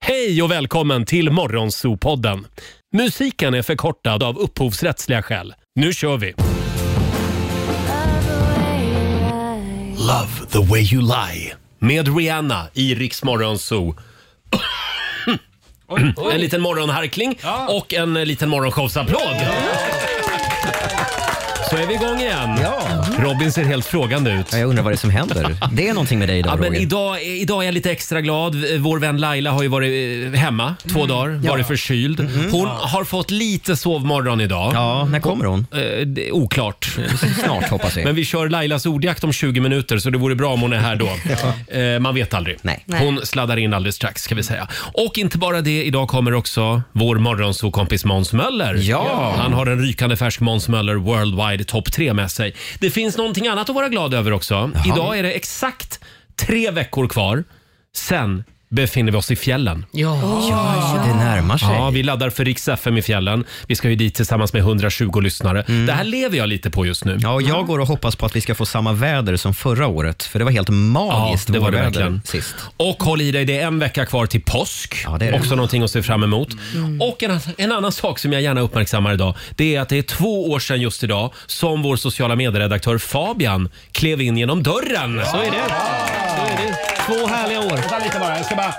Hej och välkommen till Morgonzoo-podden. Musiken är förkortad av upphovsrättsliga skäl. Nu kör vi! Love the way you lie. Med Rihanna i Rix Morgonzoo. En liten morgonharkling och en liten morgonshowsapplåd. Så är vi igång igen. Ja. Robin ser helt frågande ut. Jag undrar vad det är som händer. Det är någonting med dig idag, men Roger. idag är jag lite extra glad. Vår vän Laila har ju varit hemma 2 dagar, varit förkyld. Hon har fått lite sovmorgon idag. Ja, när kommer hon? Det är oklart. Snart hoppas vi. Men vi kör Lailas ordjakt om 20 minuter så det vore bra om hon är här då. Man vet aldrig. Nej. Hon sladdar in alldeles strax ska vi säga. Och inte bara det, idag kommer också vår morgonsokompis Måns Möller. Ja. Han har en rykande färsk Måns Möller Worldwide Top 3 med sig. Det finns någonting annat att vara glad över också. Jaha. Idag är det exakt 3 veckor kvar. Sen befinner vi oss i fjällen. Ja, det närmar sig. Ja, vi laddar för Rix FM i fjällen. Vi ska ju dit tillsammans med 120 lyssnare. Det här lever jag lite på just nu. Ja, och jag går och hoppas på att vi ska få samma väder som förra året. För det var helt magiskt. Ja, det var det verkligen. Sist. Och håll i dig, det är en vecka kvar till påsk. Ja, det är det. Också någonting att se fram emot. Och en annan sak som jag gärna uppmärksammar idag, det är att det är 2 år sedan just idag som vår sociala medieredaktör Fabian klev in genom dörren. Så är det. 2 härliga år. Lite bara, jag ska bara...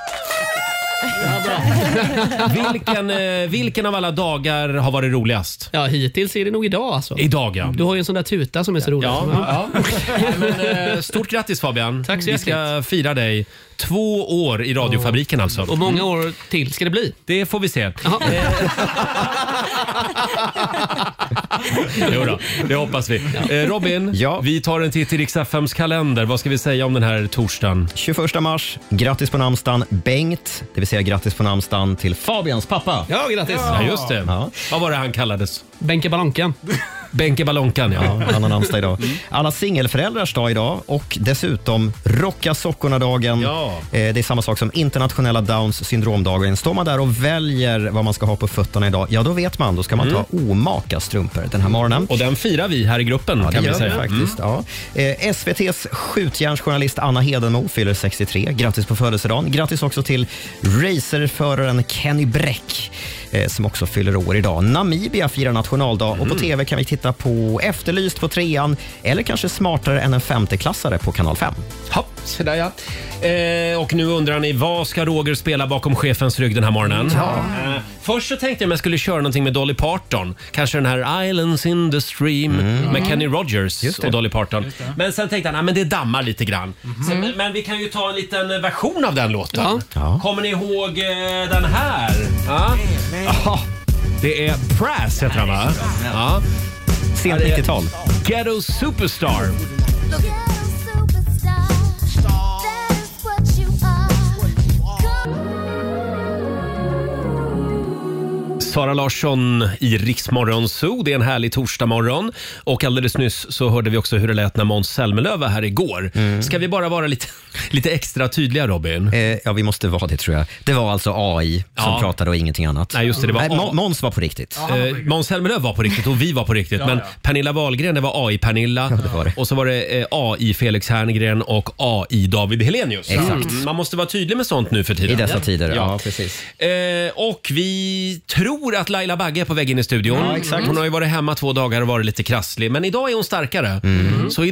vilken av alla dagar har varit roligast? Ja, hittills är det nog idag alltså. Idag, ja. Du har ju en sån där tuta som är så rolig. Ja. Men, stort grattis Fabian. Tack så Vi ska fira dig 2 år i radiofabriken alltså. Och många år till ska det bli. Det får vi se. Jo då, det hoppas vi. Robin, vi tar en titt i Rix FMs kalender. Vad ska vi säga om den här torsdagen? 21 mars, grattis på namnsdagen Bengt. Det vill säga grattis på namnsdagen till Fabians pappa. Ja, grattis. Ja, just det. Ja. Vad var det han kallades? Benke Ballonkan. Benke Ballonkan, ja. Han har namnsdag idag. Alla singelföräldrars dag idag och dessutom Rocka sockorna-dagen. Ja. Det är samma sak som internationella Downs syndromdagen. Står man där och väljer vad man ska ha på fötterna idag, ja då vet man, då ska man ta omaka strumpor den här morgonen. Och den firar vi här i gruppen, kan vi säga. Faktiskt, ja. SVT:s skjutjärnsjournalist Anna Hedenmo fyller 63. Grattis på födelsedagen. Grattis också till racerföraren Kenny Bräck som också fyller år idag. Namibia firar nationaldag och på tv kan vi titta på Efterlyst på 3:an eller kanske Smartare än en 5:e-klassare på kanal 5. Ja, så där ja. Och nu undrar ni, vad ska Roger spela bakom chefens rygg den här morgonen? Först så tänkte jag att jag skulle köra någonting med Dolly Parton. Kanske den här Islands in the Stream med Kenny Rogers och Dolly Parton. Men sen tänkte jag, men det dammar lite grann. Men vi kan ju ta en liten version av den låten. Ja. Kommer ni ihåg den här? Ja. Det är Prass heter han, va? Ja. Sent 90-tal. Ghetto Superstar. Sara Larsson i Rix Morgonzoo. Det är en härlig torsdagmorgon. Och alldeles nyss så hörde vi också hur det lät när Måns Zelmerlöw var här igår. Ska vi bara vara lite extra tydliga, Robin? Ja, vi måste vara det tror jag. Det var alltså AI som pratade och ingenting annat. Nej, just det. Det var Måns var på riktigt. Måns Zelmerlöw var på riktigt och vi var på riktigt. Men Pernilla Wahlgren, det var AI-Pernilla. Ja, det var det. Och så var det AI Felix Herngren och AI David Helenius. Exakt. Man måste vara tydlig med sånt nu för tiden. I dessa tider, ja precis. Och vi tror att Laila Bagge är på väg in i studion. Ja, exakt. Hon har ju varit hemma 2 dagar och varit lite krasslig. Men idag är hon starkare. Så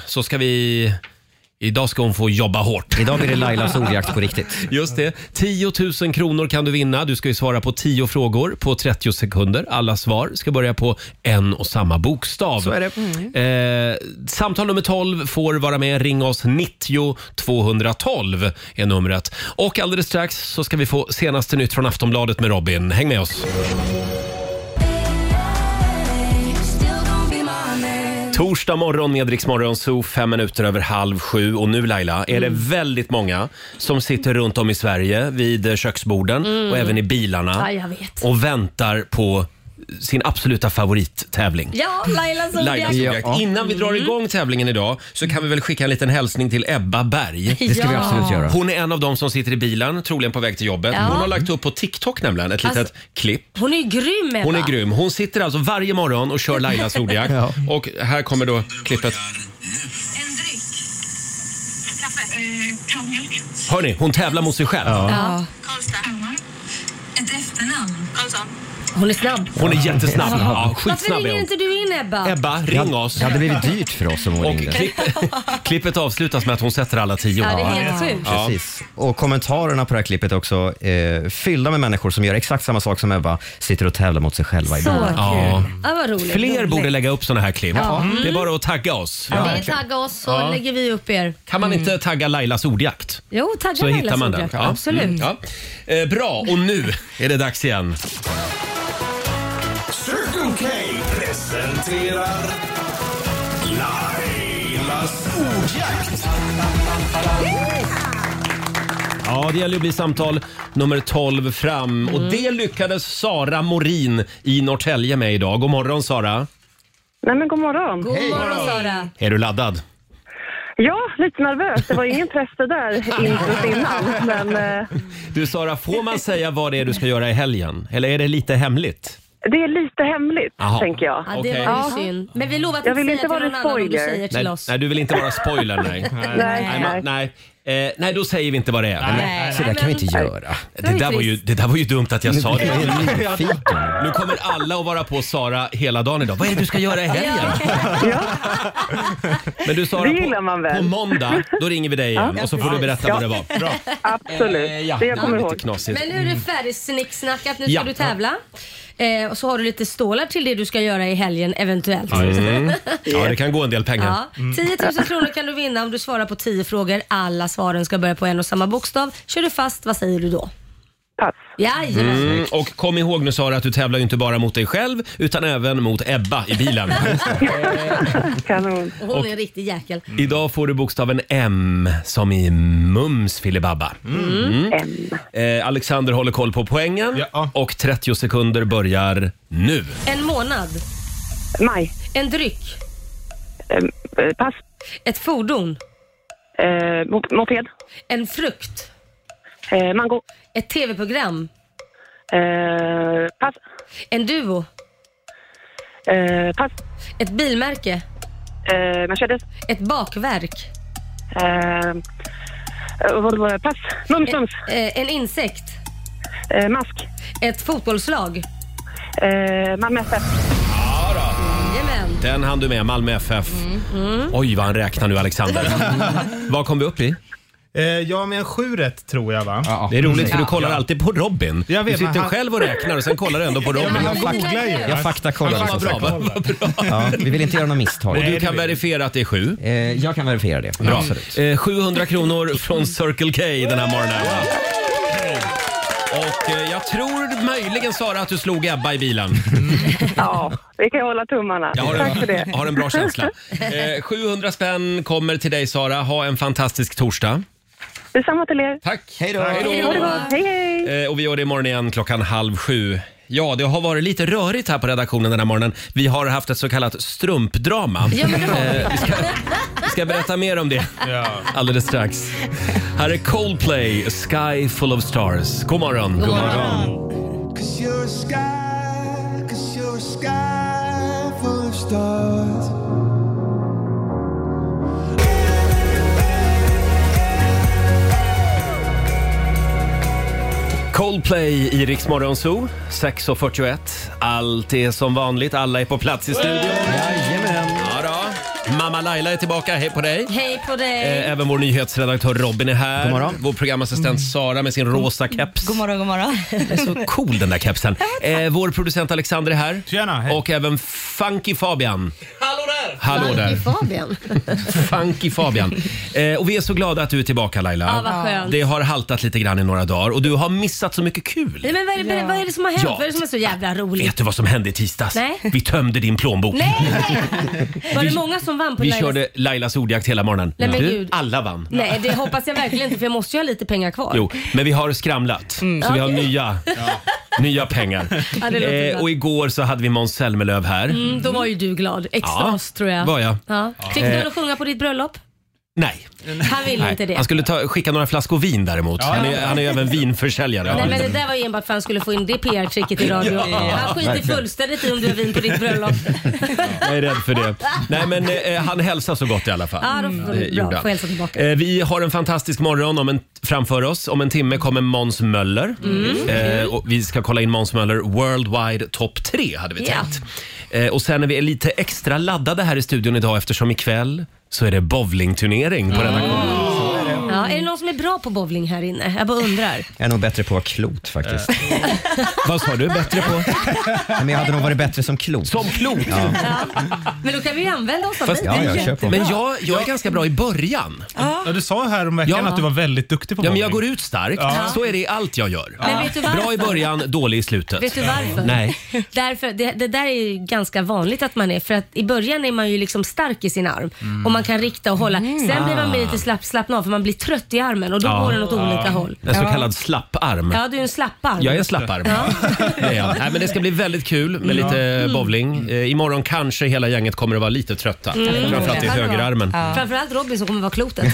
idag ska hon få jobba hårt. Idag blir det Lailas ordjakt på riktigt. Just det. 10 000 kronor kan du vinna. Du ska ju svara på 10 frågor på 30 sekunder. Alla svar ska börja på en och samma bokstav. Så är det. Samtal nummer 12 får vara med. Ring oss 90 212 är numret. Och alldeles strax så ska vi få senaste nytt från Aftonbladet med Robin. Häng med oss. Torsdag morgon med Rix Morgonzoo, 5 minuter över 6:30. Och nu Laila, är det väldigt många som sitter runt om i Sverige vid köksborden och även i bilarna. Ja, jag vet. Och väntar på sin absoluta favorittävling. Ja, Lailas ordjakt. Ja. Innan vi drar igång tävlingen idag så kan vi väl skicka en liten hälsning till Ebba Berg. Det ska vi absolut göra. Hon är en av dem som sitter i bilen, troligen på väg till jobbet. Hon har lagt upp på TikTok nämligen ett litet klipp. Hon är grym, Ebba. Hon är grym. Hon sitter alltså varje morgon och kör Lailas ordjakt. Och här kommer då klippet. En dryck. Kaffe. Kallmjölk. Hörni, hon tävlar mot sig själv. Ja. Ett efternamn. Karlsson. Hon är snabb. Hon är jättesnabb. Ja, Varför skitsnabb är ringer hon. inte du in, Ebba? Ebba, ring oss. Det hade blivit dyrt för oss om hon Och ringde. klippet avslutas med att hon sätter alla 10. Ja, det är helt sjukt. Precis. Och kommentarerna på det här klippet är också fyllda med människor som gör exakt samma sak som Ebba, sitter och tävlar mot sig själva i Så bilen. kul. Ja. Ja, vad roligt. Fler borde lägga upp såna här klipp. Ja. Det är bara att tagga oss. Ja, det är tagga oss så lägger vi upp er. Kan man inte tagga Lailas ordjakt? Jo, tagga Så hittar man den. Soljakt. Ja. Absolut. Ja. Bra, och nu är det dags igen. Circle K presenterar Lailas ordjakt. Ja, det gäller att bli samtal nummer 12 fram. Och det lyckades Sara Morin i Norrtälje med idag. God morgon, Sara. Nej men god morgon. God morgon, Sara. Är du laddad? Ja, lite nervös. Det var ingen press det där introt innan. Men Du, Sara, får man säga vad det är du ska göra i helgen? Eller är det lite hemligt? det är lite hemligt, Jaha. tänker jag. Ja, det Okej. var ju synd. Men vi lovar att Jag inte vill säga inte till vara någon annan om du spoiler. säger till oss. Nej, du vill inte vara spoiler, nej. Nej, då säger vi inte vad det är. Så där kan vi inte göra. Det där var ju dumt att jag sa det. Nyfiken. Nu kommer alla att vara på Sara hela dagen idag. Vad är det du ska göra i helgen? Men du, Sara, Det gillar man väl. på måndag, då ringer vi dig igen och så får du berätta vad det var. Bra. Absolut. Ja, det jag kommer lite ihåg. knasigt. Men nu är du färdig snicksnackat. Nu ska Ja. du tävla. Och så har du lite stålar till det du ska göra i helgen eventuellt. Ja, det kan gå en del pengar. Ja. 10 000 kronor kan du vinna om du svarar på 10 frågor. Alla svaren ska börja på en och samma bokstav. Kör du fast, vad säger du då? Pass. Jajamän. Och kom ihåg nu, Sara, att du tävlar ju inte bara mot dig själv utan även mot Ebba i bilen. Kanon. Och hon är en riktig jäkel. Idag får du bokstaven M som i Mums filibabba. Alexander håller koll på poängen och 30 sekunder börjar nu. En månad. Maj. En dryck. Pass. Ett fordon. Moped. En frukt. Mango. Ett tv-program. Pass. En duo. Pass. Ett bilmärke. Mercedes. Ett bakverk. Vad var det? Pass. Mums. En insekt. Mask. Ett fotbollslag. Malmö FF. Jajamän. Den hann du med, Malmö FF. Oj, vad han räknar nu, Alexander. Vad kom vi upp i? Ja, med en 7 rätt tror jag, va? Det är roligt för du kollar alltid på Robin. Jag vet, du sitter men han- själv och räknar och sen kollar du ändå på Robin. Jag googlar ju. Jag faktakollar. Ja, vad bra, vad bra. Ja, vi vill inte göra några misstag. Och du det kan vill vi. verifiera att det är 7. Jag kan verifiera det. Bra. Absolut. 700 kronor från Circle K den här morgonen. Och jag tror möjligen, Sara, att du slog Ebba i bilen. Ja, vi kan hålla tummarna. Tack för det. Jag har en bra känsla. 700 spänn kommer till dig, Sara. Ha en fantastisk torsdag. Detsamma till er. Tack. Hej då. Ha det gott. Hej, hej. Och vi gör det imorgon igen 6:30. Ja, det har varit lite rörigt här på redaktionen den här morgonen. Vi har haft ett så kallat strumpdrama. Ja, men det har vi. Vi ska berätta mer om det alldeles strax. Här är Coldplay, A Sky Full of Stars. God morgon. God morgon. 'Cause you're a sky full of stars. Coldplay i Rix Morgon Zoo, 6:41. Allt är som vanligt, alla är på plats i studion. Jajamän. Ja då. Mamma Laila är tillbaka, hej på dig. Hej på dig. Även vår nyhetsredaktör Robin är här. God morgon. Vår programassistent Sara med sin rosa keps. God morgon, god morgon. Den är så cool den där kepsen. Vår producent Alexander är här. Tjena, hej. Och även Funky Fabian. Hallå där. Fabian. Funky Fabian. Och vi är så glada att du är tillbaka, Laila. Ja, vad skönt. Det har haltat lite grann i några dagar och du har missat så mycket kul. Nej, men vad är det som har hänt? Ja. Vad är det som är så jävla roligt? Vet du vad som hände i tisdags? Nej. Vi tömde din plånbok. Nej! Var det många som vann på Vi Lailas- körde Lailas ordjakt hela morgonen. Nej, men Du, Gud. alla vann. Nej, det hoppas jag verkligen inte för jag måste ju ha lite pengar kvar. Jo, men vi har skramlat. Så vi har nya pengar. Ja, det låter bra. Och igår så hade vi Måns Zelmerlöw här. Då var ju du glad. Extas tror jag. var jag. Ja. Fick du att sjunga på ditt bröllop? Nej. Han vill inte det. Han skulle skicka några flaskor vin däremot. Han är ju även vinförsäljare. Nej, men det där var ju enbart för att han skulle få in det PR-tricket i radio. Han skiter fullständigt i om du har vin på ditt bröllop. Jag är rädd för det. Nej, men han hälsar så gott i alla fall. Ja, då bra. Får hälsa tillbaka. Vi har en fantastisk morgon framför oss. Om en timme kommer Måns Möller. Och vi ska kolla in Måns Möller Worldwide Top 3 hade vi tänkt. Och sen är vi lite extra laddade här i studion idag eftersom ikväll så är det bowlingturnering på redaktionen. Ja, är det någon som är bra på bowling här inne? Jag bara undrar. Jag är nog bättre på klot faktiskt. Vad sa du? Bättre på? Men jag hade nog varit bättre som klot. Som klot? Ja. Men då kan vi använda oss av det. Ja, jag kör på. Men jag är ganska bra i början. Ja, du sa här om veckan att du var väldigt duktig på bowling. Ja, men jag går ut starkt. Så är det i allt jag gör. Men vet du varför? Bra i början, dålig i slutet. Vet du varför? Nej. Därför, det där är ju ganska vanligt att man är. För att i början är man ju liksom stark i sin arm. Och man kan rikta och hålla. Sen blir man lite slappna av för man blir trött i armen. Och då går den åt olika håll. En så kallad slapparm. Ja, du är en slapparm. Jag är en slapparm. Nej, men det ska bli väldigt kul med lite bowling. Imorgon kanske hela gänget kommer att vara lite trötta. Framförallt i högerarmen. Framförallt Robin som kommer vara klotet.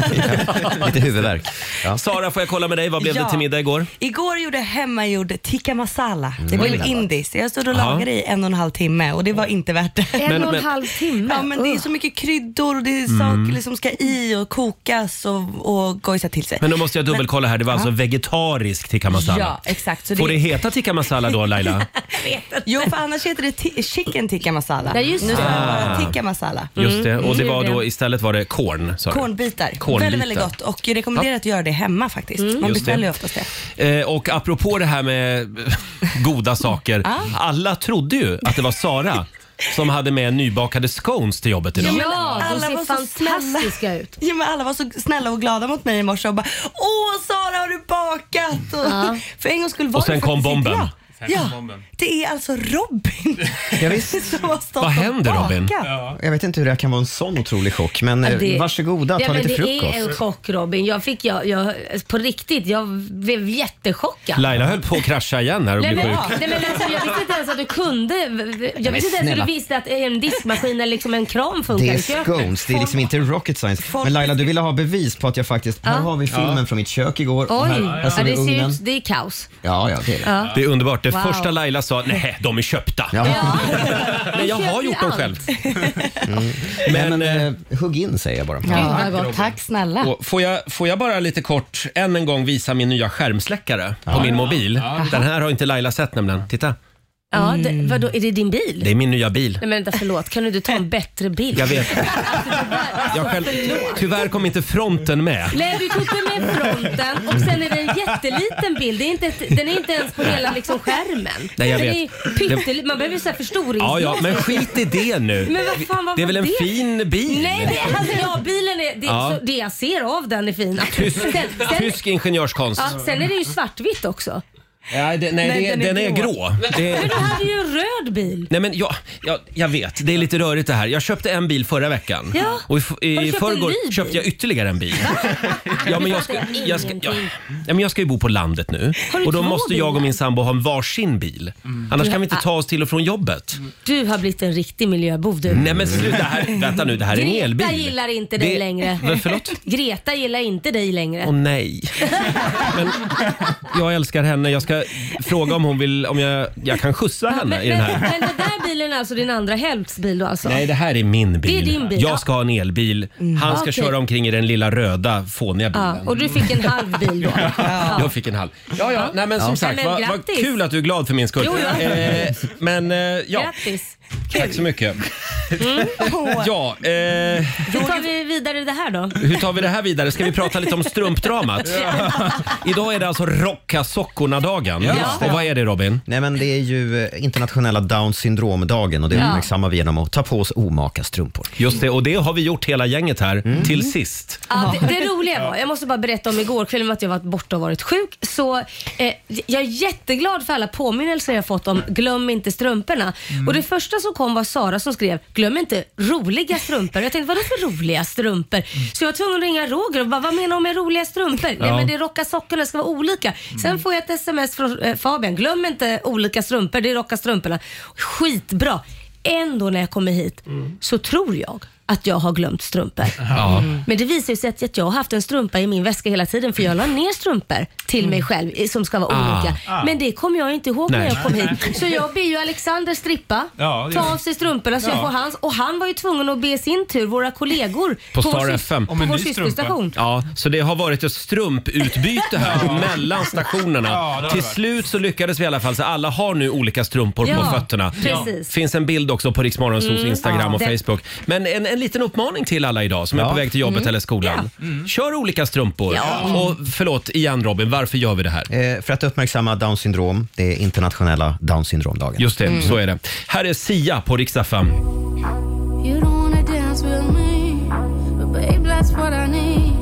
Lite huvudvärk. Ja. Sara, får jag kolla med dig? Vad blev det till middag igår? Igår gjorde jag hemmagjord tikka masala. Det blev indiskt. Jag stod och lagade i 1,5 timme och det var inte värt det. 1,5 timme? Ja, men det är så mycket kryddor och det är saker som ska i och kokas och gojsa till sig. Men då måste jag dubbelkolla här. Det var alltså vegetarisk tikka masala. Ja, exakt. Så får det heta tikka masala då, Laila? Jo, för annars heter det chicken tikka masala. Ja, just det. Nu ska det vara tikka masala. Just det. Och det var då istället var det korn. Kornbitar. Väldigt, väldigt gott. Och jag rekommenderar att göra det hemma faktiskt. Man beställer ju oftast det. Och apropå det här med goda saker. Alla trodde ju att det var Sara som hade med nybakade scones till jobbet idag. Ja, de ser fantastiska ut. Ja, men alla var så snälla och glada mot mig i morse och bara åh Sara, har du bakat? Och, för en gång skulle vara och sen kom bomben. Ja, det är alltså Robin. Vad händer Robin? Ja. Jag vet inte hur det kan vara en sån otrolig chock, men varsågoda, ta lite frukost. Det är en chock Robin. Jag på riktigt, jag blev jättechockad. Laila höll på att krascha igen här och bli sjuk. Nej, men alltså, jag visste inte ens att du kunde. Jag visste inte ens att du visste att en diskmaskin eller liksom en kran funkar. Det är scones, det är liksom inte rocket science. Men Laila, du ville ha bevis på att jag faktiskt, här har vi filmen från mitt kök igår. Oj, här ser vi ugnen. Det är kaos. Ja, det är det. Det är underbart. Det första Laila sa, nej, de är köpta. Men jag har gjort dem själv. Men hugg in säger jag bara. Tack snälla. Och får jag bara lite kort än en gång visa min nya skärmsläckare på min mobil. Den här har inte Laila sett nämligen. Titta. Ja, vadå, är det din bil? Det är min nya bil. Nej, men vänta, förlåt. Kan du inte ta en bättre bild? Jag vet. Tyvärr kom inte fronten med. Nej, du tog med fronten och sen är det en jätteliten bild. Den är inte ens på hela liksom skärmen. Nej, jag vet. Man behöver ju så här förstoringsglas. Ja, men skit i det nu. Men vad fan, det är väl en fin bil? Nej, bilen är... Det jag ser av den är fin. Tysk ingenjörskonst. Ja, sen är det ju svartvitt också. Ja, den är grå. Men du hade ju en röd bil. Nej, men jag vet, det är lite rörigt det här. Jag köpte en bil förra veckan. Ja. Och i förrgår köpte jag ytterligare en bil. Men jag ska ju bo på landet nu. Och då måste jag och min sambo ha en varsin bil. Annars kan vi inte ta oss till och från jobbet. Du har blivit en riktig miljöbov du. Nej, men sluta här. Vänta nu, det här är en elbil. Greta gillar inte dig längre. Förlåt? Greta gillar inte dig längre. Åh nej. Men jag älskar henne. Jag ska fråga om hon vill, om jag kan skjutsa henne i den här. Men den där bilen är alltså din andra hälftsbil då alltså? Nej, det här är min bil. Det är din bil. Jag ska ha en elbil. Han ska köra omkring i den lilla röda fåniga bilen. Ja, och du fick en halv bil då? Jag fick en halv. Nej, men som sagt, vad kul att du är glad för min skull. Jo, Grattis. Tack så mycket. Hur tar vi vidare det här då? Hur tar vi det här vidare? Ska vi prata lite om strumpdramat? Idag är det alltså rocka sockorna-dagen. Och vad är det, Robin? Nej, men det är ju internationella Down syndromdagen och det uppmärksammar vi genom att ta på oss omaka strumpor. Just det, och det har vi gjort hela gänget här till sist. Ja, det roliga var, jag måste bara berätta om igår kväll med att jag varit borta och varit sjuk. Så jag är jätteglad för alla påminnelser jag fått om glöm inte strumporna. Och det första som kom var Sara som skrev glöm inte roliga strumpor. Jag tänkte, vadå för roliga strumpor? Så jag var tvungen att ringa Roger och bara, vad menar du med roliga strumpor? Nej, men det är rocka sockorna, ska vara olika. Sen får jag ett sms från Fabian, glöm inte olika strumpor, det är rocka strumporna. Skitbra. Ändå när jag kommer hit så tror jag att jag har glömt strumpor. Men det visar sig att jag har haft en strumpa i min väska hela tiden, för jag la ner strumpor till mig själv som ska vara olika. Men det kom jag inte ihåg när jag kom hit. Så jag ber ju Alexander strippa, ta av sig strumporna så jag får hans. Och han var ju tvungen att be sin tur våra kollegor på Star FM på vår systerstation. Ja, så det har varit ett strumputbyte här mellan stationerna. Till slut så lyckades vi i alla fall, så alla har nu olika strumpor på fötterna. Finns en bild också på Rix Morgonzos Instagram och Facebook. Men en liten uppmaning till alla idag som är på väg till jobbet eller skolan. Kör olika strumpor. Och förlåt igen Robin, varför gör vi det här? För att uppmärksamma Down syndrom. Det är internationella Down syndromdagen. Just det, så är det. Här är Sia på Rix FM. You don't wanna dance with me, but babe, that's what I need.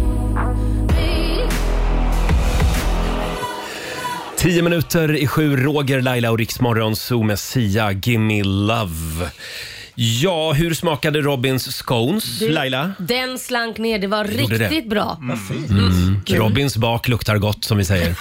10 minuter i 7, Roger, Laila och Rix Morgonzoo med Sia, Gimme Love. Ja, hur smakade Robins scones, Laila? Den slank ner, det var riktigt bra. Robins bak luktar gott, som vi säger.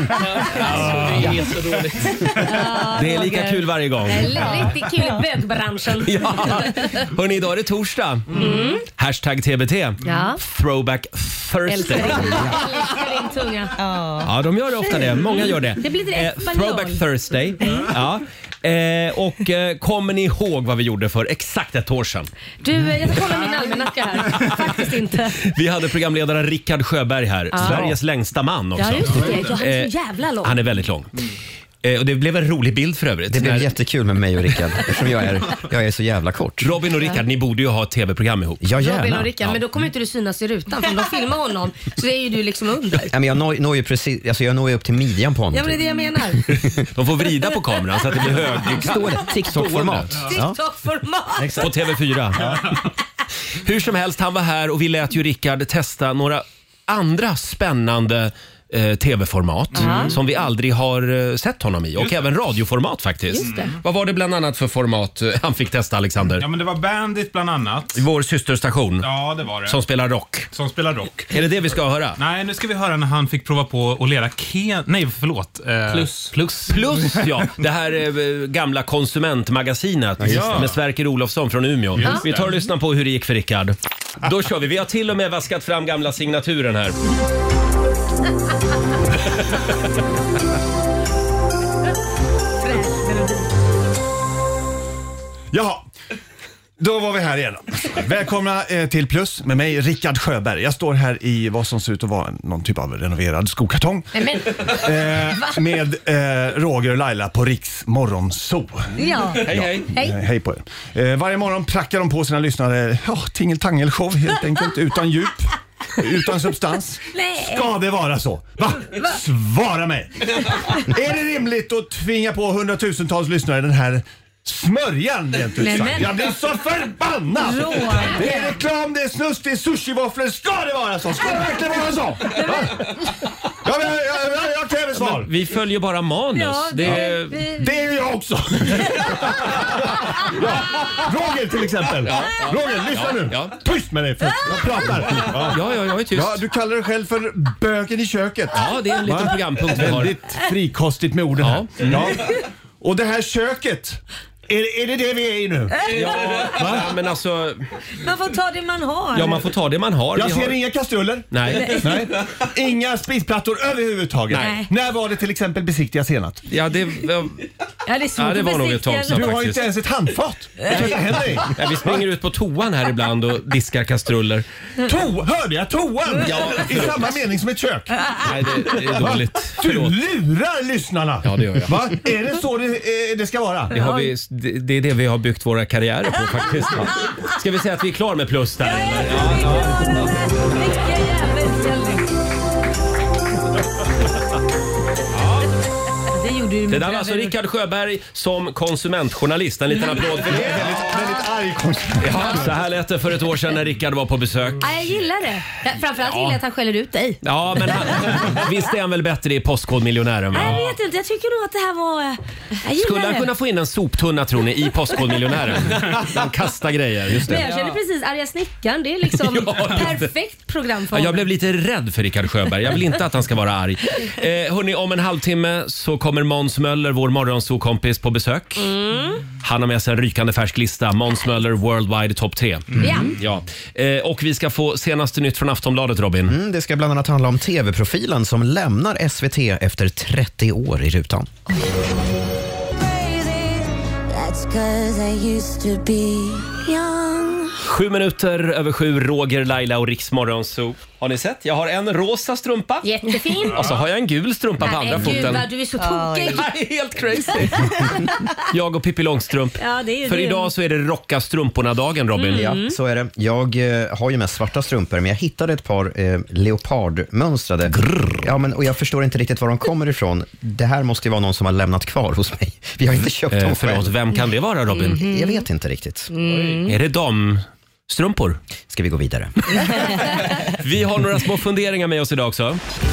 Det är lika kul varje gång. Riktigt kul i bögbranschen. Hörrni, idag är det torsdag. Hashtag TBT. Throwback Thursday. Älskar din tunga. Ja, de gör ofta det. Många gör det. Det blir direkt Throwback Thursday. Ja. Och kommer ni ihåg vad vi gjorde för exakt ett år sedan? Du, jag ska kolla min almanacka här. Faktiskt inte. Vi hade programledaren Rickard Sjöberg här. Sveriges längsta man också. Ja, just det. Jag är så jävla lång. Han är väldigt lång. Och det blev en rolig bild för övrigt. Det blev jättekul med mig och Rickard, eftersom jag är så jävla kort. Robin och Rickard, ni borde ju ha ett tv-program ihop. Ja, gärna. Robin och Rickard, men då kommer inte du synas i rutan, för om de filmar honom så är ju du liksom under. Ja, men jag når ju precis, alltså jag når ju upp till midjan på honom. Ja, men det är det jag menar. De får vrida på kameran så att det blir hög. Står det TikTok-format? TikTok-format. På TV4. Hur som helst, han var här och vi lät ju Rickard testa några andra spännande tv-format som vi aldrig har sett honom i. Och även radioformat faktiskt. Vad var det bland annat för format han fick testa, Alexander? Ja, men det var Bandit bland annat. Vår systerstation. Ja, det var det. Som spelar rock. Är det det vi ska höra? Nej, nu ska vi höra när han fick prova på att leda Plus, ja. Det här gamla konsumentmagasinet med Sverker Olofsson från Umeå. Vi tar och lyssnar på hur det gick för Rickard. Då kör vi. Vi har till och med vaskat fram gamla signaturen här. Jaha, då var vi här igen. Välkomna till Plus med mig, Rickard Sjöberg. Jag står här i vad som ser ut att vara någon typ av renoverad skokartong. Med Roger och Laila på Rix Morgonzoo. Ja. Hej. Hej på er. Varje morgon prackar de på sina lyssnare tingeltangelshow helt enkelt, utan djup. Utan substans. Nej. Ska det vara så? Va? Svara mig! Är det rimligt att tvinga på hundratusentals lyssnare den här smörjan? Jag blir så förbannad! Det är reklam, det är snus, det är sushi-våfflor. Ska det vara så? Ska det verkligen vara så? Jag har tv-svar. Vi följer bara manus. Det är jag också. Roger till exempel. Roger, lyssna nu. Tyst med dig, för jag pratar. Jag är tyst. Du kallar dig själv för bögen i köket. Ja, det är en liten programpunkt vi har. Väldigt frikostigt med orden här. Ja. Och det här köket, är det vi är i nu? Ja, men alltså... Man får ta det man har. Ja, man får ta det man har. Jag ser inga kastruller. Nej. Inga spisplattor överhuvudtaget. Nej. När var det till exempel besiktiga senast? Ja, det var nog ett tag sedan. Du har ju inte ens ett handfat. Vi springer ut på toan här ibland och diskar kastruller. Hörde jag toan? Ja, i samma mening som ett kök. Nej, det är dåligt. Du lurar lyssnarna. Ja, det gör jag. Va? Är det så det ska vara? Det är det vi har byggt våra karriärer på faktiskt. Ska vi säga att vi är klar med Plus där? Det där var alltså Rickard Sjöberg som konsumentjournalist. En liten applåd för det. Väldigt arg konsument. Ja, så här lät det för ett år sedan när Rickard var på besök. Ja, jag gillar det. Framförallt gillar jag att han skäller ut dig. Ja, men visst är han väl bättre i Postkodmiljonären, va? Jag vet inte, jag tycker nog att det här var... Skulle han kunna få in en soptunna, tror ni, i Postkodmiljonären? Han kastar grejer, just det. Men jag känner precis Arga snickaren. Det är liksom perfekt program för honom. Jag blev lite rädd för Rickard Sjöberg. Jag vill inte att han ska vara arg. Hörrni, om en halvtimme så kommer Måns Möller, vår morgonsokompis, på besök. Han har med sig en rykande färsk lista. Måns Möller Worldwide Top 3. Ja. Och vi ska få senaste nytt från Aftonbladet, Robin. Det ska bland annat handla om TV-profilen som lämnar SVT efter 30 år i rutan. 7:07, Roger, Laila och Riksmorgonzoo. Har ni sett? Jag har en rosa strumpa. Jättefin. Och så har jag en gul strumpa på andra foten. Gud, du är så tokig. Det är helt crazy. Jag och Pippi Långstrump. Ja, det är För det. idag så är det rocka strumporna-dagen, Robin. Ja, så är det. Jag har ju mest svarta strumpor, men jag hittade ett par leopardmönstrade. Ja, och jag förstår inte riktigt var de kommer ifrån. Det här måste ju vara någon som har lämnat kvar hos mig. Vi har inte köpt dem Förlåt, vem kan det vara, Robin? Jag vet inte riktigt. Är det strumpor? Ska vi gå vidare? Vi har några små funderingar med oss idag också.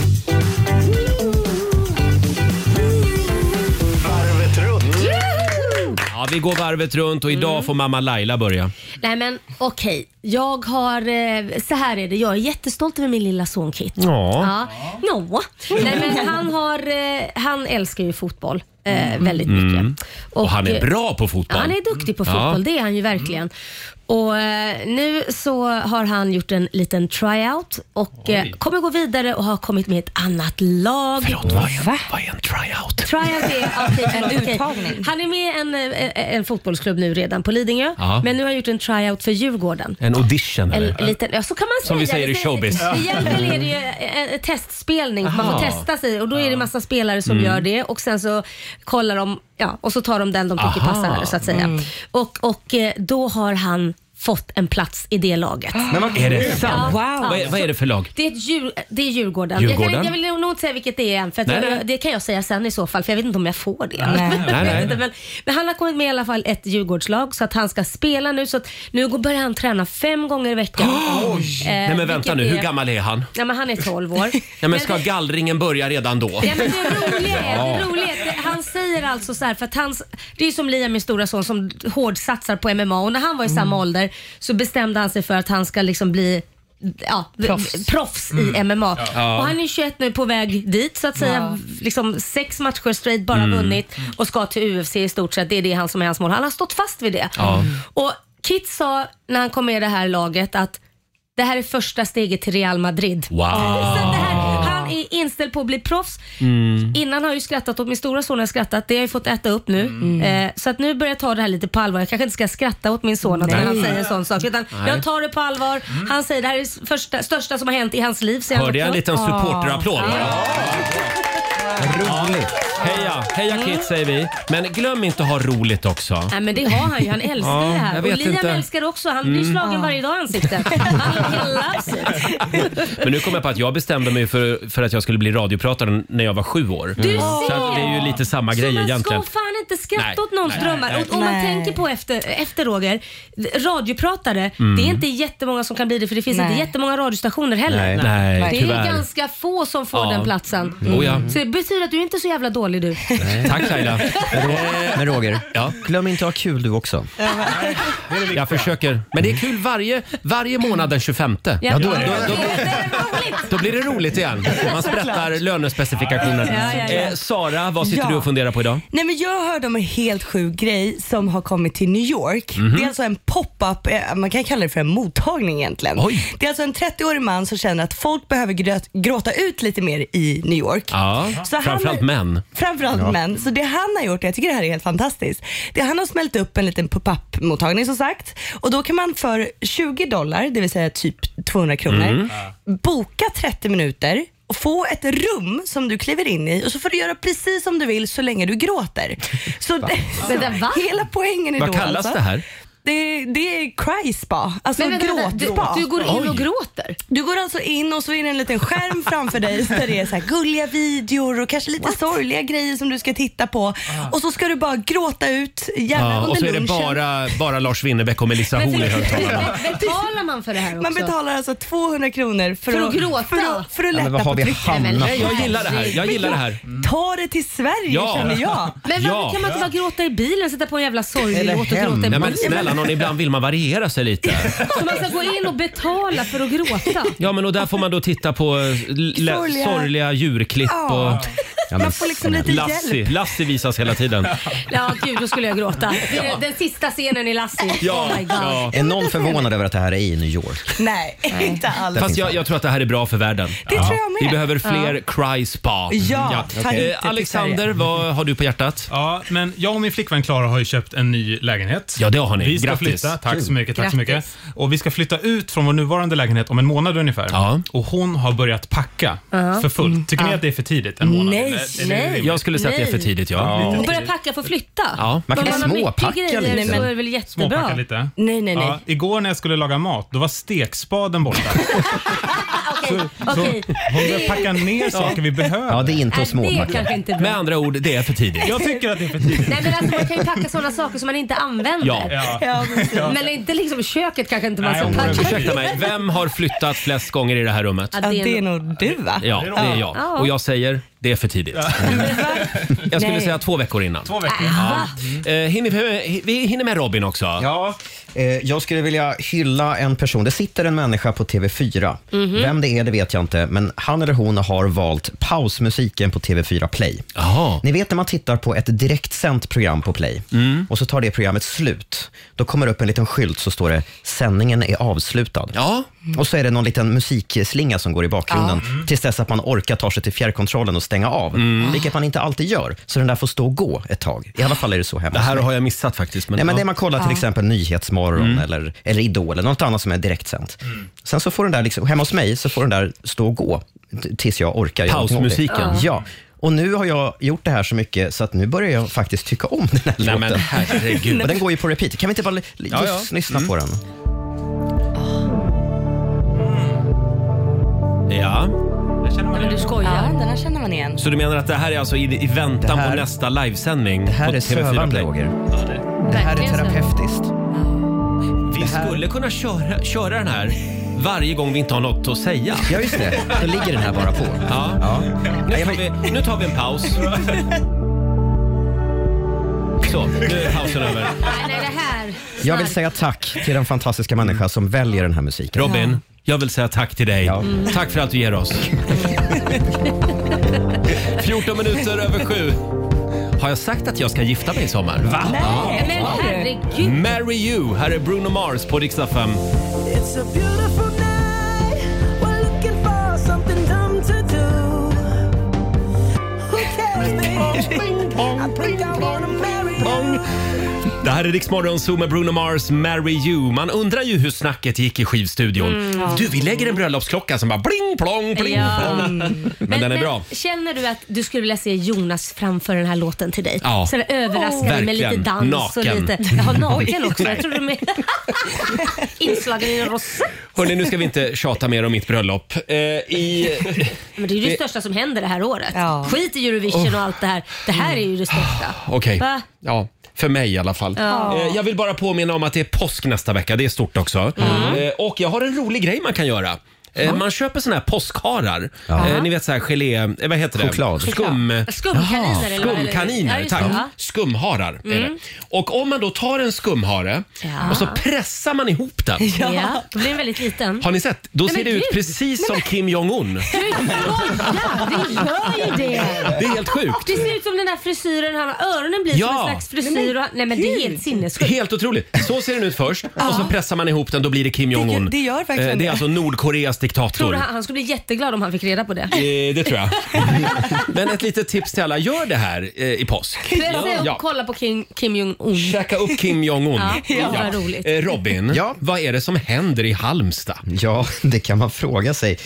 Varvet runt. Ja, vi går varvet runt och idag får mamma Laila börja. Nej men okej. Jag har, så här är det, jag är jättestolt över min lilla son Kit. Ja. Nej men han älskar ju fotboll väldigt mycket. Och han är bra på fotboll. Han är duktig på fotboll, det är han ju verkligen. Och nu så har han gjort en liten tryout och kommer gå vidare och har kommit med i ett annat lag. Förlåt, vad är en tryout? Tryout är en uttagning. Han är med i en fotbollsklubb nu redan på Lidingö. Ja. Men nu har han gjort en tryout för Djurgården. En audition eller? En liten, ja, så kan man säga. Som vi säger i showbiz. Egentligen är det ju en testspelning. Man får testa sig och då är det massa spelare som gör det och sen så kollar de, och så tar de den de tycker passar så att säga. Och då har han fått en plats i det laget. Men är det sant? Ja. Vad är det för lag? Det är Djurgården. Jag vill nog inte säga vilket det är än, för att det kan jag säga sen i så fall, för jag vet inte om jag får det. Nej. Men han har kommit med i alla fall ett Djurgårdslag så att han ska spela nu, så att nu börjar han träna 5 gånger i veckan. Nej men vänta nu, hur gammal är han? Ja, men han är 12 år. Ja, men ska gallringen börja redan då? Ja, men det roliga är han säger alltså så här, för att det är som Liam, min stora son, som hårdsatsar på MMA, och när han var i samma ålder så bestämde han sig för att han ska liksom bli proffs i MMA. Och han är 21 nu, på väg dit så att säga. Liksom 6 matcher straight bara vunnit och ska till UFC i stort sett. Det är det han som är hans mål. Han har stått fast vid det. Och Kit sa när han kom med i det här laget att det här är första steget till Real Madrid. Wow. Så han är inställd på att bli proffs. Innan har jag ju skrattat åt min stora son, har skrattat. Det har jag fått äta upp nu. Så att nu börjar jag ta det här lite på allvar. Jag kanske inte ska skratta åt min son när han säger en sån sak, utan jag tar det på allvar. Han säger det här är det största som har hänt i hans liv. Hörde jag en liten supporterapplåd? Roligt. Heja Kit säger vi. Men glöm inte att ha roligt också. Nej men det har han ju, han älskar det här. Och Liam älskar också, han blir slagen varje dag i ansiktet. Han loves it. Men nu kom jag på att jag bestämde mig för att jag skulle bli radiopratare när jag var 7 år. Du ser! Så att det är ju lite samma grej egentligen. Så man ska fan inte skratta åt någons drömmar. Och om man tänker på efter Roger, radiopratare, det är inte jättemånga som kan bli det, för det finns inte jättemånga radiostationer heller. Nej, det tyvärr. är ganska få som får den platsen. Så det betyder att du är inte så jävla dålig du. Tack Laila. Men Roger, glöm inte att ha kul du också. Jag försöker. Men det är kul varje månad den 25. Då blir det roligt igen. Man sprättar lönespecifikationer. Sara, vad sitter du och funderar på idag? Nej, men jag hörde om en helt sjuk grej som har kommit till New York. Det är alltså en pop-up, man kan kalla det för en mottagning egentligen. Oj. Det är alltså en 30-årig man som känner att folk behöver gråta ut lite mer i New York. Ja, så framförallt män. Framförallt män. Så det han har gjort, jag tycker det här är helt fantastiskt. Han har smält upp en liten pop-up mottagning som sagt. Och då kan man för $20, det vill säga typ 200 kronor, boka 30 minuter och få ett rum som du kliver in i, och så får du göra precis som du vill så länge du gråter. Så hela poängen är vad kallas det här? Det är cry spa, alltså gråtspa. Du går in och gråter? Du går alltså in och så är det en liten skärm framför dig där det är så här gulliga videor och kanske lite sorgliga grejer som du ska titta på. Och så ska du bara gråta ut, gärna under och så är det lunchen. bara Lars Winnerbäck och Melissa Horn i högtalarna. Betalar man för det här också? Man betalar alltså 200 kronor för att gråta? För att lätta på trycket. Nej, jag gillar det här. Ta det till Sverige, känner jag. Men varför kan man inte bara gråta i bilen, sätta på en jävla sorglig låt och gråta i bilen? Men snälla någon, ibland vill man variera sig lite. Så man ska gå in och betala för att gråta? Ja, men och där får man då titta på sorgliga djurklipp och Man får liksom lite hjälp. Lassie visas hela tiden. Ja, gud, då skulle jag gråta. Det är den sista scenen i Lassie. Ja, Oh my God. ja. Är någon förvånad över att det här är i New York? Nej, inte alls. Fast jag tror att det här är bra för världen. Det tror jag med. Vi behöver fler cry spa. Ja, ta hit det till Alexander, Sverige. vad har du på hjärtat? Ja, men jag och min flickvän Klara har ju köpt en ny lägenhet. Ja, det har ni. Vi ska Grattis. flytta. Tack så mycket. Grattis. Och vi ska flytta ut från vår nuvarande lägenhet om en månad ungefär. Ja. Och hon har börjat packa för fullt. Tycker ni att det är för tidigt? En månad? Nej, Eller- Jag skulle säga att det är för tidigt, ja. Och börja packa för att flytta. Ja. Man kan Om har mycket småpacka grejer lite. så är det väl jättebra. Småpacka lite. Nej. Ja, igår när jag skulle laga mat, då var stekspaden borta. Okej. Hon börjar packa ner saker vi behöver. Ja, det är inte att Nej, det småpacka. kanske inte är bra. Med andra ord, det är för tidigt. Jag tycker att det är för tidigt. Nej, men alltså, man kan ju packa sådana saker som man inte använder. Ja. Ja. Men inte liksom köket kanske inte man Nej, ska hon packa. Ursäkta mig, vem har flyttat flest gånger i det här rummet? Ja, det är nog du, va? Ja, det är jag. Ja. Och jag säger, det är för tidigt. Jag skulle Nej. säga 2 veckor innan. 2 veckor. Vi hinner med Robin också. Ja, jag skulle vilja hylla en person. Det sitter en människa på TV4. Vem det är, det vet jag inte. Men han eller hon har valt pausmusiken på TV4 Play. Jaha. Ni vet när man tittar på ett direktsänt program på Play och så tar det programmet slut. Då kommer upp en liten skylt så står det sändningen är avslutad. Ja. Och så är det någon liten musikslinga som går i bakgrunden tills dess att man orkar ta sig till fjärrkontrollen och stänga av. Vilket man inte alltid gör. Så den där får stå och gå ett tag. I alla fall är det så hemma. Det här har jag missat faktiskt. Nej, men ja. det man kollar till exempel Nyhetsmorgon eller Idol eller något annat som är direktsänt. Sen så får den där, liksom, hemma hos mig så får den där stå och gå tills jag orkar göra någonting åt det. Pausmusiken. Ja. Och nu har jag gjort det här så mycket så att nu börjar jag faktiskt tycka om den här Nej, låten. men herregud. Och den går ju på repeat. Kan vi inte bara just lyssna på den? Ja. Men du skojar. Ja, den här känner man igen. Så du menar att det här är alltså i väntan Det här- på nästa livesändning? Det här på är TV4 sövande, Play? Roger. Det här är Verkligen så. terapeutiskt. Vi skulle kunna köra den här varje gång vi inte har något att säga. Ja, just det. Då ligger den här bara på. Ja. Nu tar vi en paus. Så, nu är pausen över. Nej, det här. Jag vill säga tack till den fantastiska människa som väljer den här musiken. Robin, jag vill säga tack till dig. Ja. Tack för allt du ger oss. 14 minuter över 7. Har jag sagt att jag ska gifta mig i sommar? Va? Men herregud. Marry You. Här är Bruno Mars på Rix FM. It's a beautiful night. We're looking for something dumb to do. Who cares, baby? I think I wanna marry you. Det här är Rix Morgon Zoo med Bruno Mars, Marry You. Man undrar ju hur snacket gick i skivstudion. Du, vi lägger en bröllopsklocka som bara bling plong, bling plong. Men den är bra. Känner du att du skulle vilja se Jonas framför den här låten till dig? Ja. Så överraskande med lite Verkligen. dans och Naken. lite... Ja, naken också. Jag tror du med inslagen i en rosett. Hörrni, nu ska vi inte tjata mer om mitt bröllop. Men det är ju det största som händer det här året. Ja. Skit i Eurovision och allt det här. Det här är ju det största. Okej. Va? Ja, för mig i alla fall. Ja. Jag vill bara påminna om att det är påsk nästa vecka. Det är stort också. Och jag har en rolig grej man kan göra. Man köper såna här påskharar. Ni vet så här gelé, vad heter det? Choklad. Skumkaniner eller vad? Skumkaniner, Ja, just tack. det, ja. Skumharar är det. Och om man då tar en skumhare och så pressar man ihop den. Ja, då blir den väldigt liten. Har ni sett? Då Nej, ser men det ut gud. precis som Kim Jong-Un. Du skojar! Det gör ju det. Det är helt sjukt. Det ser ut som den där frisyren han har. Öronen blir som en slags frisyr. Nej men det är helt sinnessjukt. Helt otroligt. Så ser den ut först och så pressar man ihop den, då blir det Kim Jong-Un. Det gör verkligen Det är det. alltså Nordkoreas Tror diktator. du han skulle bli jätteglad om han fick reda på det? Det tror jag. Men ett litet tips till alla. Gör det här i påsk. Pressa upp och kolla på Kim Jong-Un. Käka upp Kim Jong-Un. Ja, vad roligt. Robin, vad är det som händer i Halmstad? Ja, det kan man fråga sig.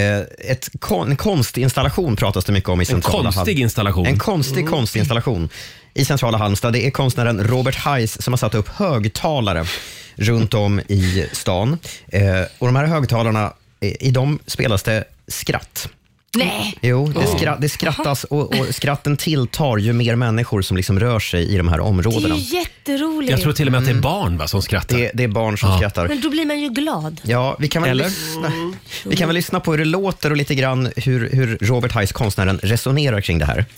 En konstinstallation pratas det mycket om i centrala konstig installation? En konstig installation i centrala Halmstad. Det är konstnären Robert Heiss som har satt upp högtalare runt om i stan. Och de här högtalarna, i dem spelas det skratt. Nej. Jo, det skrattas och skratten tilltar ju mer människor som liksom rör sig i de här Det områdena. är ju jätteroligt. Jag tror till och med att det är barn som skrattar. Det är barn som skrattar. Men då blir man ju glad. Ja, vi kan väl lyssna på hur det låter och lite grann hur Robert Heiss, konstnären, resonerar kring det här.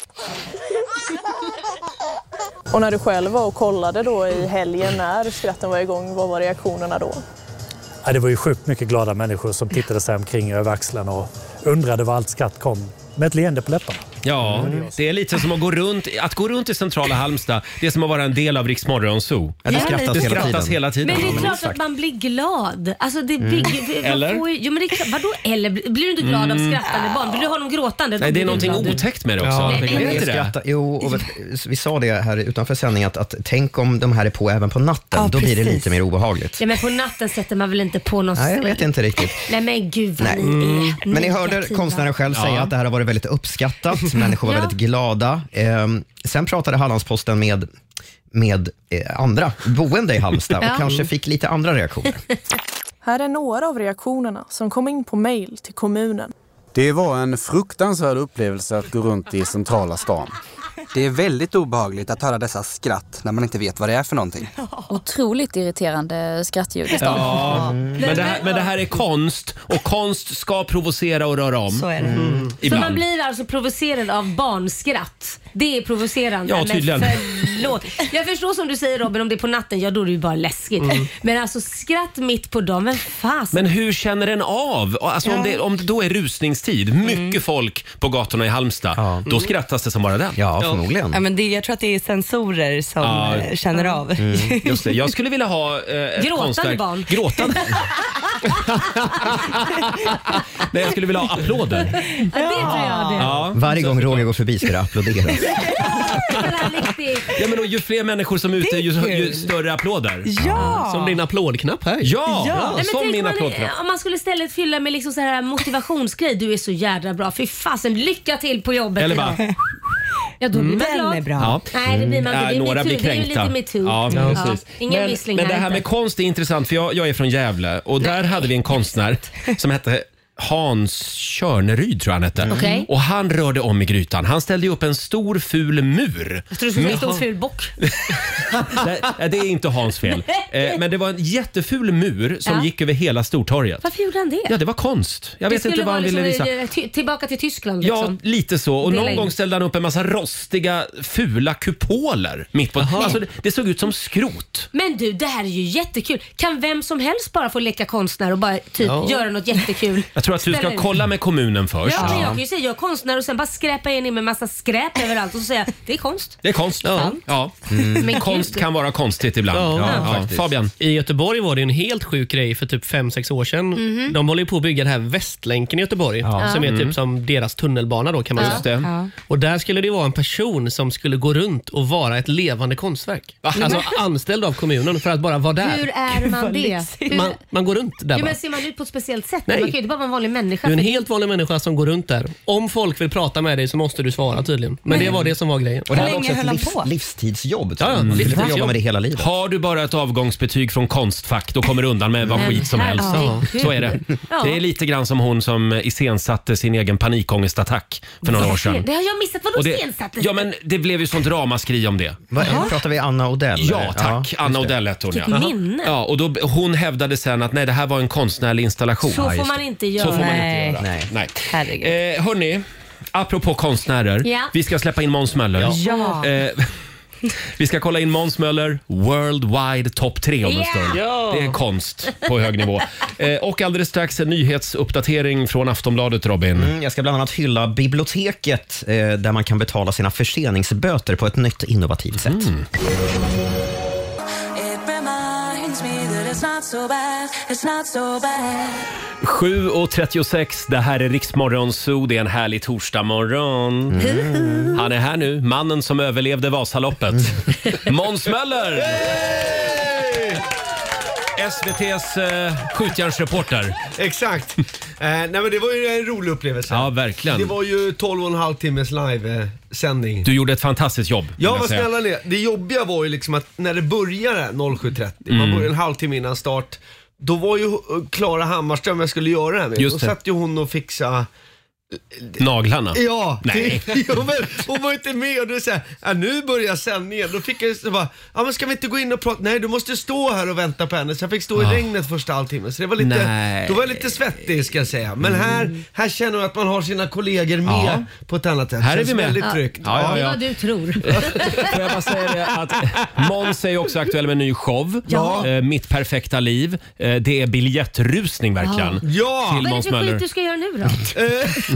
Och när du själv var och kollade då i helgen när skratten var igång, vad var reaktionerna då? Ja, det var ju sjukt mycket glada människor som tittade sig omkring över axeln och undrade var allt skratt kom med ett leende på läpparna. Ja, det är lite som att gå runt i centrala Halmstad. Det är som att vara en del av Rix Morgon Zoo. Ja, det skrattas hela tiden. Men det är klart att man blir glad. Alltså det Eller? Men vadå eller? Blir du inte glad av skrattande barn? Vill du ha dem gråtande? Nej, det är någonting otäckt med det också. Vi sa det här utanför sändningen att tänk om de här är på även på natten. Då blir det lite mer obehagligt. Ja, men på natten sätter man väl inte på något. Nej, jag vet inte riktigt. Nej, men gud vad ni är. Men ni hörde konstnären själv säga att det här har varit väldigt uppskattat. Människor var väldigt glada. Sen pratade Hallandsposten med andra boende i Halmstad och kanske fick lite andra reaktioner. Här är några av reaktionerna som kom in på mejl till kommunen. Det var en fruktansvärd upplevelse att gå runt i centrala stan. Det är väldigt obehagligt att höra dessa skratt när man inte vet vad det är för någonting. Otroligt irriterande skrattljud i stan. Ja, men det här är konst och konst ska provocera och röra om. Så är det. Så man blir alltså provocerad av barnskratt. Det är provocerande. Ja, tydligen. Men förlåt. Jag förstår som du säger Robin, om det är på natten, ja då är det ju bara läskigt. Men alltså skratt mitt på dagen, men fast. Men hur känner den av? Alltså om det då är rusningstid, mycket folk på gatorna i Halmstad, då skrattas det som bara den. Ja, förmodligen. Ja, men jag tror att det är sensorer som känner av. Just det. Jag skulle vilja ha ett gråtande barn. Gråtande. Nej, jag skulle vilja ha applåder. Ja, det tror jag det. Ja. Varje gång Roger går förbi ska det applåderas. Ja, men ju fler människor som är ute, ju större applåder. Ja! Som din applådknapp här. Ja, som min applådknapp. Om man skulle istället fylla med liksom så här motivationsgrej. Du är så jädra bra. Fy fasen, lycka till på jobbet. Eller bara... Ja, då blir man glad. Den är bra. Ja. Nej, det blir man inte. Några blir kränkta. Det är ju lite metoo. Ja, precis. Ingen vissling men det här inte. med konst är intressant, för jag är från Gävle och där hade vi en konstnär som hette Hans Körneryd, tror jag han hette. Okej. Och han rörde om i grytan. Han ställde upp en stor ful mur. Jag tror du skulle säga stor ful bock. Det är inte Hans fel. Men det var en jätteful mur som gick över hela Stortorget. Varför gjorde han det? Ja, det var konst. Jag vet inte vad han ville visa. Tillbaka till Tyskland liksom. Ja, lite så. Och någon gång ställde han upp en massa rostiga, fula kupoler mitt på. Alltså, det såg ut som skrot. Men du, det här är ju jättekul. Kan vem som helst bara få leka konstnär och bara typ göra något jättekul? Jag tror att du ska kolla med kommunen först. Ja, men jag kan ju säga jag är konstnär och sen bara skräpa in med massa skräp överallt och så säga det är konst. Det är konst. Ja. Men konst kan vara konstigt ibland. Ja, Fabian. I Göteborg var det en helt sjuk grej för typ 5-6 år sedan. De håller ju på att bygga den här Västlänken i Göteborg som är typ som deras tunnelbana då, kan man säga. Och där skulle det vara en person som skulle gå runt och vara ett levande konstverk. Alltså anställd av kommunen för att bara vara där. Hur är man det? Man går runt där bara. Men ser man ut på ett speciellt sätt? Nej. Man kan ju inte bara vara en vanlig människa. Du är en helt vanlig människa som går runt där. Om folk vill prata med dig så måste du svara tydligen. Men det var det som var grejen. Och det är också ett livstidsjobb. Ja, Du får jobba med det hela livet. Har du bara ett avgångsbetyg från Konstfack, då kommer du undan med vad skit som helst. Så är det. Det är lite grann som hon som iscensatte sin egen panikångestattack för några år sedan. Det har jag missat. Vadå iscensatte? Ja, men det blev ju sånt ramaskri om det. Pratar vi Anna Odell? Ja, tack. Anna Odell hette hon. Vilket minne. Ja, och då, hon hävdade sen att nej, det här var en konstnärlig installation. Så får man inte göra. Så får man inte göra. Nej. Hörni, apropå konstnärer. Vi ska släppa in Måns Möller. Vi ska kolla in Måns Möller Worldwide Top 3 om en stund. Det är konst på hög nivå. Och alldeles strax en nyhetsuppdatering från Aftonbladet, Robin. Jag ska bland annat hylla biblioteket där man kan betala sina förseningsböter på ett nytt innovativt sätt. 7:36, det här är Rix Morgon Zoo. Det är en härlig torsdagmorgon. Han är här nu, mannen som överlevde Vasaloppet. Måns Möller! SVT:s skjutjärnsreporter. Exakt. Nej, men det var ju en rolig upplevelse. Ja, verkligen. Det var ju 12,5 timmars live-sändning. Du gjorde ett fantastiskt jobb. Ja, vad snälla ni. Det jobbiga var ju liksom att när det började 07.30, man började en halvtimme innan start, då var ju Klara Hammarström jag skulle göra det här med. Då satt ju hon och fixa naglarna. Ja, nej. Hon var inte med och då sa nu börjar sändningen. Då fick jag så bara, men ska vi inte gå in och prata? Nej, du måste stå här och vänta på henne. Så jag fick stå i regnet första halvtimmen. Så det var lite, då var jag lite svettig, ska jag säga. Men här känner jag att man har sina kollegor med på ett annat sätt. Här är vi med. Väldigt tryggt. Ja. Det är vad du tror. Får jag bara säga det att Måns är ju också aktuell med en ny show. Mitt perfekta liv. Det är biljettrusning verkligen. Ja. Till Vad är det Måns för Möller. skit du ska göra nu då?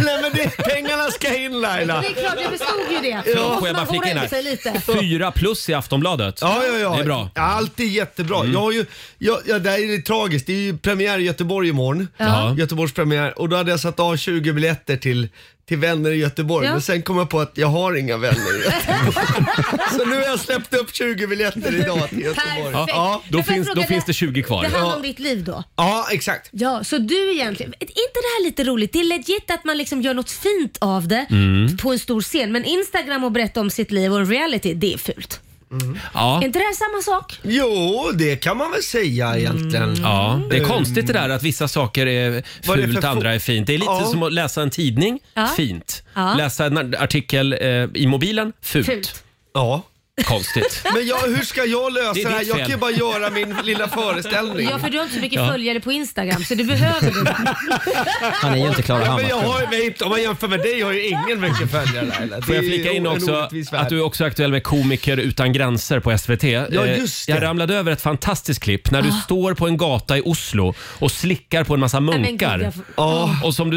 Nej men pengarna ska in Laila. Det är klart, jag förstod ju det. Ja. Får jag bara flika in här? 4+ i Aftonbladet. Ja. Det är bra. Ja, allt är jättebra. Jag har ju, det här är tragiskt. Det är ju premiär i Göteborg imorgon. Ja. Göteborgs premiär. Och då hade jag satt av 20 biljetter till vänner i Göteborg. Men sen kom jag på att jag har inga vänner i Göteborg. Så nu har jag släppt upp 20 biljetter idag till Göteborg. Perfekt. Ja, då finns det 20 kvar. Det handlar om ditt liv då? Ja, exakt. Ja, så du egentligen, är inte det här lite roligt? Det är legit att man liksom gör något fint av det på en stor scen. Men Instagram och berätta om sitt liv och en reality, det är fult. Ja. Är inte det här samma sak? Jo, det kan man väl säga egentligen. Ja, det är konstigt det där att vissa saker är fult, andra är fint. Det är lite som att läsa en tidning, fint. Ja. Läsa en artikel i mobilen, fult. Ja. Konstigt. Men hur ska jag lösa det här? Jag kan ju bara göra min lilla föreställning. Ja, för du har inte så mycket följare på Instagram så du behöver det. Han är ju inte Klara men om man jämför med dig har ju ingen mycket följare. Får jag flika in också att du är också aktuell med Komiker utan gränser på SVT. Ja, just det. Jag ramlade över ett fantastiskt klipp när du står på en gata i Oslo och slickar på en massa munkar. Och som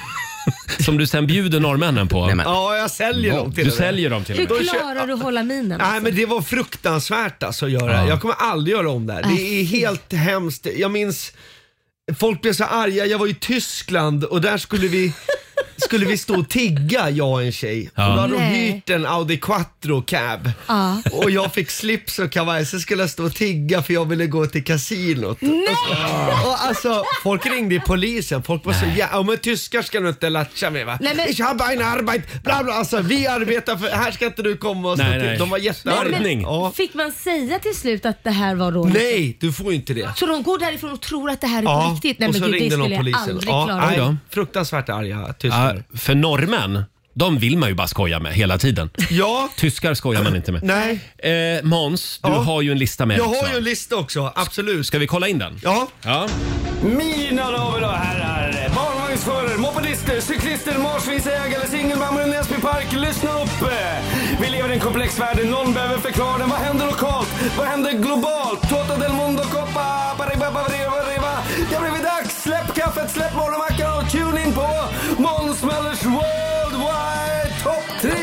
du sen bjuder norrmännen på. Ja, jag säljer dem till Du säljer dem till. Hur klarar du att hålla minen? Nej, men det var fruktansvärt alltså att göra. Jag kommer aldrig göra om det här. Det är helt hemskt. Jag minns, folk blev så arga. Jag var i Tyskland och där skulle vi stå och tigga, jag och en tjej. Och då hade de hyrt en Audi Quattro cab. Och jag fick slips och kavaj, så skulle jag stå och tigga för jag ville gå till kasinot. Och alltså, folk ringde i polisen. Folk var så men tyskar ska du inte latcha med, va? Ich habe eine Arbeit, bla bla. Alltså, vi arbetar för, här ska inte du komma och stå till. De var jättearga. Fick man säga till slut att det här var roligt? Nej, du får inte det. Så de går därifrån och tror att det här är på riktigt? Nej, och så men gud, ringde det skulle någon polisen. jag aldrig klara. Ja, fruktansvärt arga tyskar. För norrmän, de vill man ju bara skoja med hela tiden. Ja. Tyskar skojar man inte med. Nej. Måns, du har ju en lista med Jag också. har ju en lista också, absolut. Ska vi kolla in den? Ja. Mina damer och herrar, barnvagnsförare, mopedister, cyklister, marsvinsägare, singelmammor i Näsby Park, lyssna upp! Vi lever i en komplex värld, någon behöver förklara den. Vad händer lokalt? Vad händer globalt? Tota del mundo, coppa, pariba. Det har blivit dags, släpp kaffet, släpp morgonmackan och tune in på Måns Möllers Worldwide Top 3!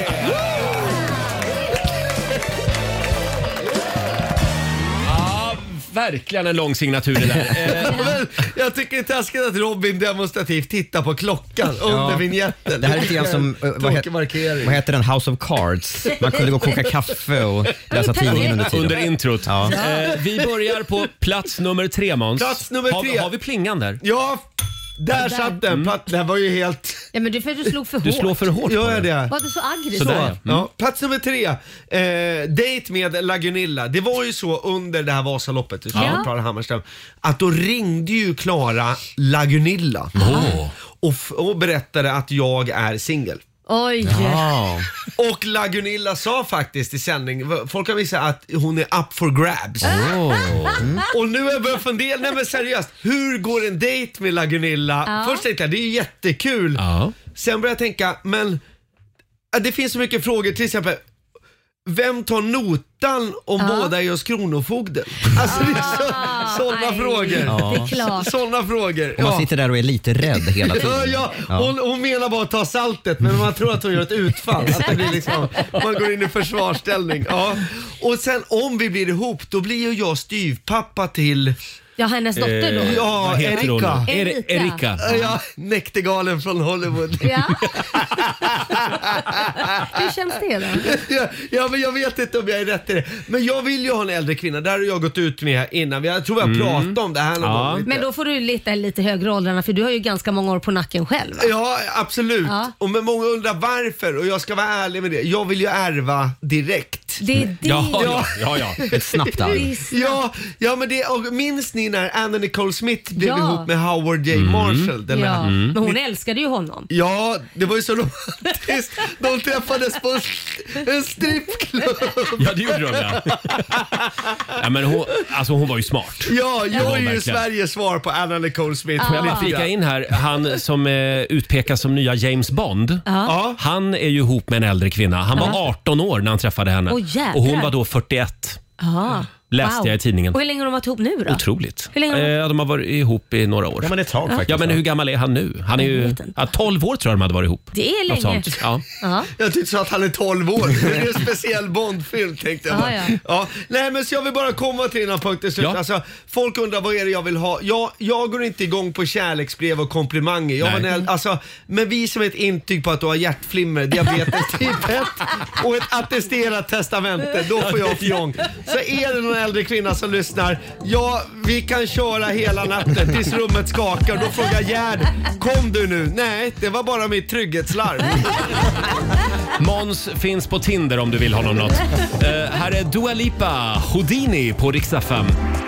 Verkligen en lång signatur i där. Jag tycker det är taskigt att Robin demonstrativt tittar på klockan under vignetten. Det här är lite grann som, vad heter den? House of Cards. Man kunde gå och koka kaffe och läsa tidningen under tiden. Under introt. Ja. Vi börjar på plats nummer 3, Måns. Plats nummer 3. Har vi plingan där? Ja, där satt den. Den var ju helt... Ja, men du slog för hårt. Du slår för hårt. Gör jag det? Var du så aggressiv? Sådär. Ja. Plats nummer 3. Date med Lagunilla. Det var ju så under det här Vasaloppet, Klara Hammarström, att då ringde ju Klara Lagunilla och berättade att jag är singel. Oj. Och Lagunilla sa faktiskt i sändning, folk har visat att hon är up for grabs. Och nu har jag börjat fundera, nej men seriöst, hur går en dejt med Lagunilla? Först tänkte jag, det är jättekul. Sen började jag tänka, men det finns så mycket frågor, till exempel, vem tar notan om båda är hos kronofogden? Alltså det är sådana frågor. Ja. Det är klart. Sådana frågor. Och man sitter där och är lite rädd hela tiden. Hon menar bara att ta saltet, men man tror att hon gör ett utfall. Att det blir liksom, man går in i försvarsställning. Ja. Och sen om vi blir ihop, då blir ju jag styvpappa till... Ja, hennes dotter då? Ja, Erika. Ja, näktergalen från Hollywood. Ja. Hur känns det då? Ja, men jag vet inte om jag är rätt i det. Men jag vill ju ha en äldre kvinna. Där har jag gått ut med innan. Jag tror jag pratat om det här någon gång. Men då får du lite högre åldrarna, för du har ju ganska många år på nacken själv. Va? Ja, absolut. Ja. Och men många undrar varför. Och jag ska vara ärlig med det. Jag vill ju ärva direkt. Det är det. Ja. Ett snabbt arv. Ja, men det, och minns ni när Anna Nicole Smith blev ihop med Howard J. Marshall? Men hon älskade ju honom. Ja, det var ju så romantiskt. De träffades på en strippklubb. Ja, det gjorde de, ja. Men hon var ju smart. Ja, jag är ju Sveriges svar på Anna Nicole Smith. Får jag bara flika in här, han som utpekas som nya James Bond, han är ju ihop med en äldre kvinna. Han var 18 år när han träffade henne. Och hon var då 41. Läste jag i tidningen. Och hur länge har de varit ihop nu då? Otroligt. Hur länge de har varit ihop i några år. Ja, men ett tag faktiskt. Ja, men hur gammal är han nu? Han är ju 12 år tror jag de hade varit ihop. Det är länge. Sånt. Ja. Jag tyckte så att han är 12 år. Det är en speciell Bondfilm tänkte jag. Ja. Nej, men så jag vill bara komma till dina punkter. Ja. Alltså, folk undrar vad är det jag vill ha. Jag går inte igång på kärleksbrev och komplimanger. Men vi som ett intyg på att du har hjärtflimmer, diabetes typ 1 och ett attesterat testamente, då får jag fjong. Så är det någon äldre kvinna som lyssnar, vi kan köra hela natten tills rummet skakar. Då frågar Gerd, kom du nu? Nej, det var bara mitt trygghetslarm. Måns finns på Tinder om du vill honom något. Här är Dua Lipa, Houdini på Rix FM.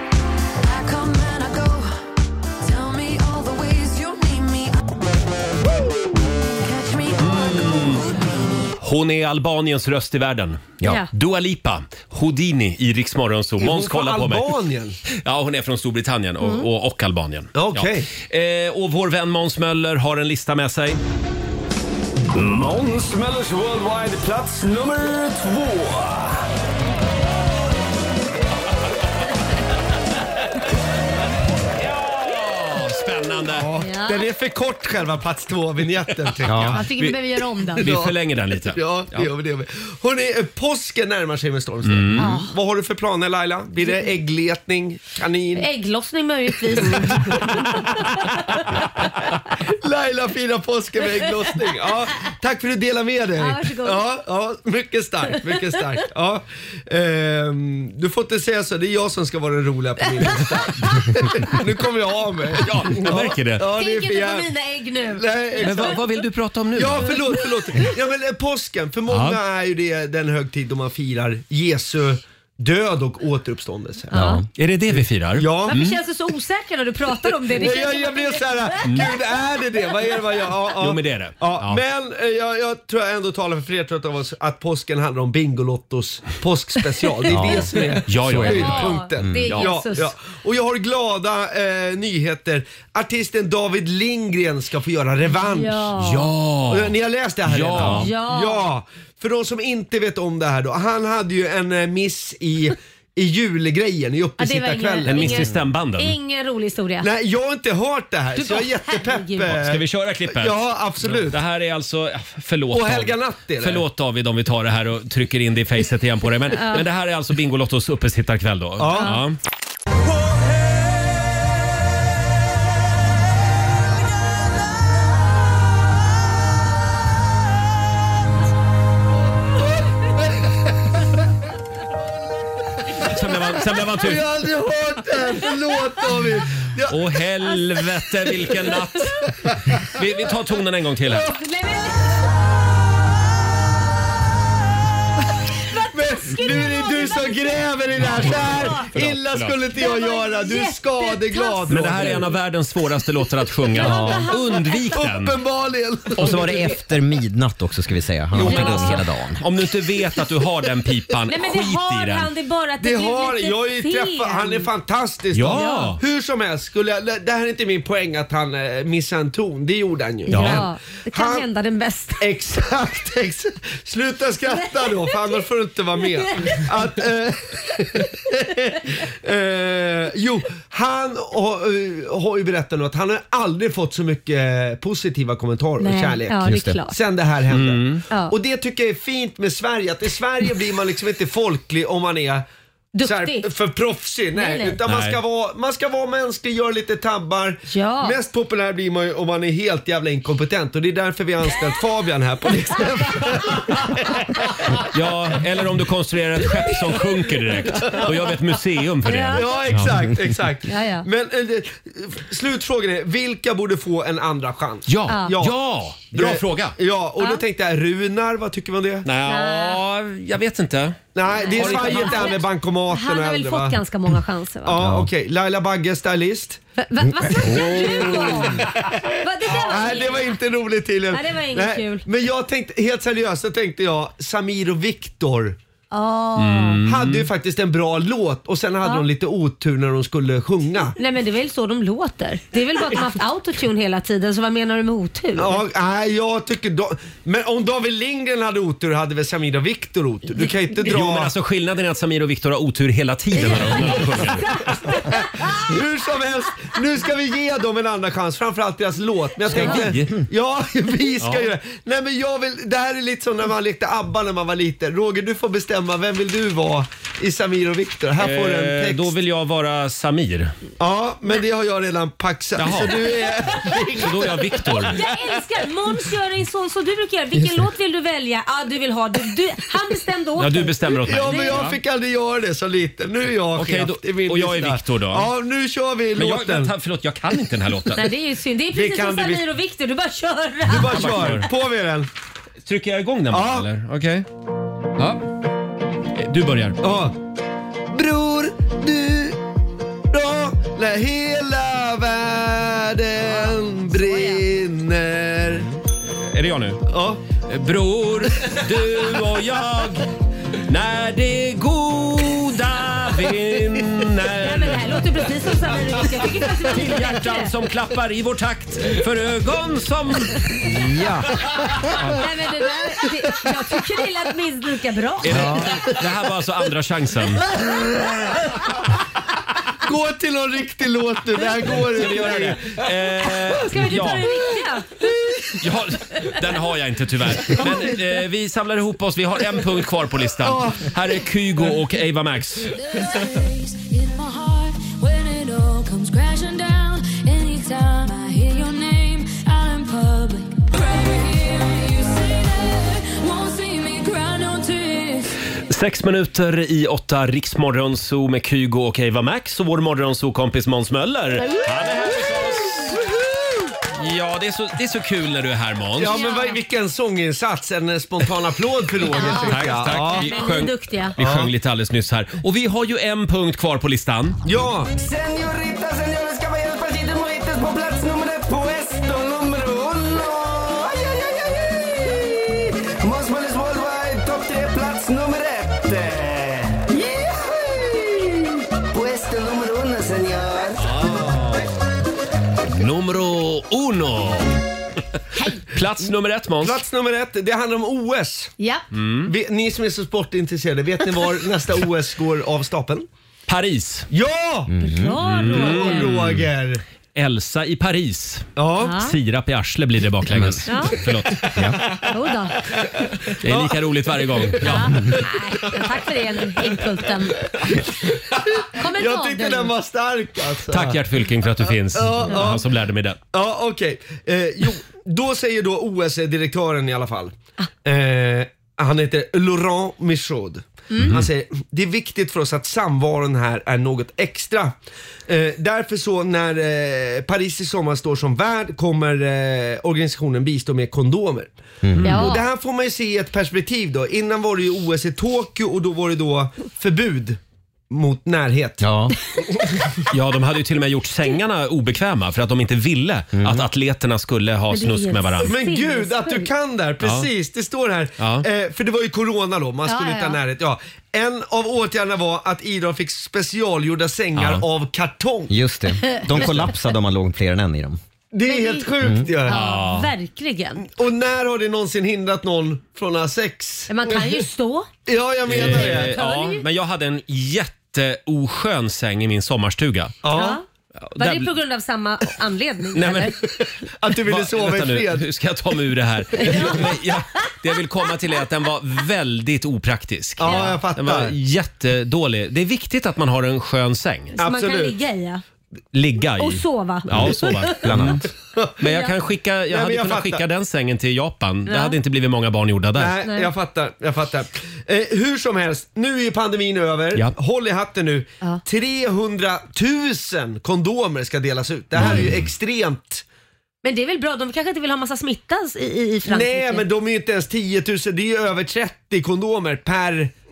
Hon är Albaniens röst i världen. Ja. Dua Lipa, Houdini i Rix Morgonzoo. Måns kollar på mig. Albanien? Ja, hon är från Storbritannien och Albanien. Okej. Ja. Och vår vän Måns Möller har en lista med sig. Måns Möllers Worldwide, plats nummer 2. Spännande. Ja. Den är för kort själva plats 2-vignetten tycker jag. Jag tycker vi behöver göra om den. Vi förlänger den lite. Ja, det gör vi. Hörrni, påsken närmar sig med stormsteg. Vad har du för planer Laila? Blir det äggletning, kanin? Ägglossning möjligtvis. Laila firar påsken med ägglossning. Ja, tack för att du delar med dig. Ja, varsågod. Ja, mycket starkt. Ja. Du får inte säga så, det är jag som ska vara den roliga på min lista. Nu kommer jag av mig. Ja, jag märker det. Ja, tänk inte på mina ägg nu. Nej, men vad vill du prata om nu? Ja, förlåt. Ja, men påsken, för många är ju det den högtid då man firar Jesu död och återuppståndelse. Ja. Är det vi firar? Ja. Varför känns du så osäker när du pratar om det? Jag blev så här, gud är det? Vad är det? Jo, men det är det. Ja. Men jag tror jag ändå talar för fler av oss att påsken handlar om Bingolottos påskspecial. Det är det som är höjdpunkten. Det är Jesus. Ja. Och jag har glada nyheter. Artisten David Lindgren ska få göra revansch. Ja. Ni har läst det här redan? Ja. För de som inte vet om det här då. Han hade ju en miss i julgrejen i uppesittarkvällen. En miss i stämbanden. Ingen rolig historia. Nej, jag har inte hört det här så jag är jättepepp. Ska vi köra klippet? Ja, absolut. Det här är alltså, förlåt. Och Helga Natt är det. Förlåt David om vi tar det här och trycker in det i facet igen på dig. Men det här är alltså Bingolottos uppesittarkväll då. Ja. Sen blev man tyst. Jag har aldrig hört det. Förlåt David. Åh helvete vilken natt. Vi tar tonen en gång till här. Nu är det du som gräver i det här. Så här illa skulle inte jag göra. Du är skadeglad. Men det här är en av världens svåraste låtar att sjunga. Undvik den. Uppenbarligen. Och så var det efter midnatt också ska vi säga. Han har varit igång hela dagen. Om du inte vet att du har den pipan, Nej, men skit det har i den. han, det är bara att det blir lite jag är träffad. Han är fantastisk. Ja. Hur som helst, det här är inte min poäng att han missade en ton. Det gjorde han ju. Ja, det kan hända den bästa. Exakt. Sluta skratta då, för annars får du inte vara med. Att, han har ju berättat nu att han har aldrig fått så mycket positiva kommentarer och kärlek. Ja, det är klart. Sen det här hände. Ja. Och det tycker jag är fint med Sverige, att i Sverige blir man liksom inte folklig om man är duktig. För proffsig. Nej. Utan man ska vara mänsklig, göra lite tabbar. Ja. Mest populär blir man ju om man är helt jävla inkompetent. Och det är därför vi har anställt Fabian här på exempel. Ja, eller om du konstruerar ett skepp som sjunker direkt. Då gör vi ett museum för det. Ja, exakt. Ja. Men slutfrågan är, vilka borde få en andra chans? Ja. Bra fråga. Ja, och då tänkte jag, Runar, vad tycker man om det? Nej, jag vet inte. Nej, det är svajigt det här med bankomaten. Han har väl fått ganska många chanser, va? Ja, okej. Laila Bagge, stylist. Vad snackar du om? Nej, det var inte roligt till. Nej, det var inget kul. Men jag tänkte, helt seriöst så tänkte jag Samir och Viktor hade ju faktiskt en bra låt och sen hade de lite otur när de skulle sjunga. Nej, men det är väl så de låter. Det är väl bara att de har haft autotune hela tiden, så vad menar du med otur? Ja, jag tycker men om David Lindgren hade otur hade väl Samir och Viktor otur. Du kan inte dra... Jo, men alltså skillnaden är att Samir och Viktor har otur hela tiden när de sjunger. Hur som helst, nu ska vi ge dem en andra chans, framförallt deras låt. Men jag tänkte, vi ska göra. Nej, men det här är lite som när man lekte ABBA när man var liten. Roger, du får bestämma, vem vill du vara i Samir och Viktor? Här får du en text. Då vill jag vara Samir. Ja, men det har jag redan paxat. Så du är... Så då är jag Viktor. Jag älskar Måns gör en sån som du brukar göra. Vilken låt vill du välja? Du vill ha han bestämde åt dig. Ja, du bestämmer åt mig. Ja, men jag fick aldrig göra det så lite. Nu är jag och jag är Viktor då. Ja, nu kör vi låten. Förlåt, jag kan inte den här låten. Nej, det är ju synd. Det är precis som Samir och Viktor. Du bara kör. Du bara kör. På med den. Trycker jag igång den bara, eller? Okej. Ja. Du börjar. Ja. Bror, du då när hela världen brinner. Är det jag nu? Ja. Bror, du och jag, när det goda vinner. Men det här låter precis som Samir och Viktor. Jag tycker faktiskt Till hjärtan som klappar i vår takt, för ögon som... Ja. Nej, men jag tycker det lät minst lika bra. Det här var alltså andra chansen. Gå till någon riktig låt nu. Det här går inte. Göra det. Ska vi ta den riktiga? Ja, den har jag inte tyvärr. Men vi samlar ihop oss. Vi har en punkt kvar på listan. Här är Kygo och Ava Max. Anytime I hear your name out in public, right here you say that, won't see me cry no tears. 6 minuter i 8, Riksmorgonzoo med Kygo och Ava Max och vår morgonzoo-kompis Måns Möller. Han är här hos oss. Ja, det är så kul när du är här, Måns. Ja, men vilken sånginsats. En spontan applåd för Roger. Tack. Ja. Vi sjöng lite alldeles nyss här. Och vi har ju en punkt kvar på listan. Ja! Señorita, señores, caballeros, partidos mojitos på plats nummer 1 på Esto nummer 1. Måns Möllers Worldwide, topp 3, plats nummer 1. På Esto nummer 1, señor. Numero uno. Plats nummer 1, Måns. Plats nummer 1, det handlar om OS. Ja. Ni som är så sportintresserade, vet ni var nästa OS går av stapeln? Paris. Ja! Bra, Roger. Elsa i Paris. Ja. Sirap i arsle blir det baklänges. Ja. Förlåt. Ja. Jodå. Det är lika roligt varje gång. Ja. Tack för den inputen. Jag tyckte den var stark alltså. Tack Gert Fylking för att du finns. Han som lärde mig det. Ja, okej. Då säger då OS-direktören i alla fall. Han heter Laurent Michaud. Han säger, det är viktigt för oss att samvaron här är något extra. Därför så när Paris i sommar står som värd kommer organisationen bistå med kondomer. Och det här får man ju se i ett perspektiv då. Innan var det ju OS i Tokyo och då var det då förbud mot närhet. Ja, de hade ju till och med gjort sängarna obekväma för att de inte ville att atleterna skulle ha snusk med varandra. Men gud, att du kan där, precis. Det står här. För det var ju corona då, man skulle inte ha närhet. En av åtgärderna var att idrott fick specialgjorda sängar av kartong. Just det. De kollapsade om man låg fler än en i dem. Det är helt sjukt ju. Ja, verkligen. Och när har det någonsin hindrat någon från att ha sex? Man kan ju stå. Ja, jag menar det. Ja, men jag hade en jätteoskön säng i min sommarstuga. Ja. Var det på grund av samma anledning? Nej, men, att du ville sova i fred? Hur ska jag ta mig ur det här? Det jag vill komma till är att den var väldigt opraktisk. Ja, jag fattar. Den var jättedålig. Det är viktigt att man har en skön säng. Så man kan ligga i, ligga i. Och sova. Ja, och sova bland annat. Men jag kan skicka, jag hade kunnat skicka den sängen till Japan. Det hade inte blivit många barn gjorda där. Nej. Jag fattar. Hur som helst, nu är pandemin över. Ja. Håll i hatten nu. 300 000 kondomer ska delas ut. Det här är ju extremt. Men det är väl bra, de kanske inte vill ha massa smitta i Frankrike. Nej, men de är ju inte ens 10 000. Det är ju över 30 kondomer per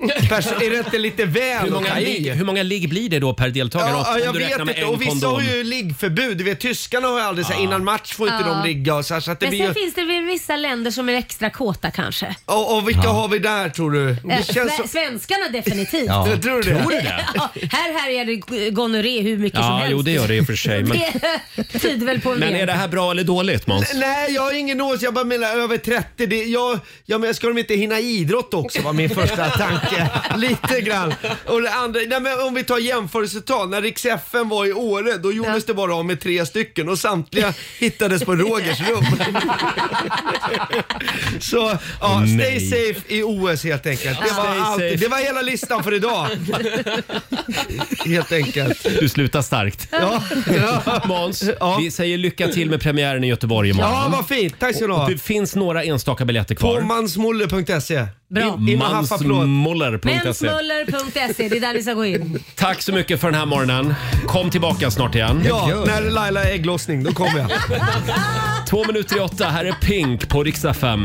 Är det inte lite väl hur många ligg blir det då per deltagare? Ja, jag du vet inte. Och vissa har ju liggförbud. Du vet, tyskarna har ju aldrig så här, innan match får inte de ligga och så här, så att det men blir sen finns det väl vissa länder som är extra kåta kanske. Och vilka har vi där tror du? Det känns så... Svenskarna definitivt. Ja. Jag tror det. Ja, här är det gonorré hur mycket som helst. Jo, det gör det i och för sig. Men, det tyder väl på men är det här bra eller dåligt, Måns? Nej, jag har ingen åsikt. Jag bara menar över 30. Men ska de inte hinna idrott också var min första tanke. Lite grann. Och det andra, nej, men om vi tar jämförelsetal. När Rix FM var i Åre, då gjordes det bara av med 3 stycken och samtliga hittades på Rogers rum. Så ja, stay safe i OS helt enkelt. Det var hela listan för idag. Helt enkelt. Du slutar starkt. Ja. Måns, vi säger lycka till med premiären i Göteborg imorgon. Ja, vad fint. Tack ska du ha. Det finns några enstaka biljetter kvar. På mansmuller.se. Bra. Mansmuller.se. Det är där vi ska gå in. Tack så mycket för den här morgonen. Kom tillbaka snart igen. Ja, när Laila är ägglossning, då kommer jag. 7:02. Här är Pink på Rix FM.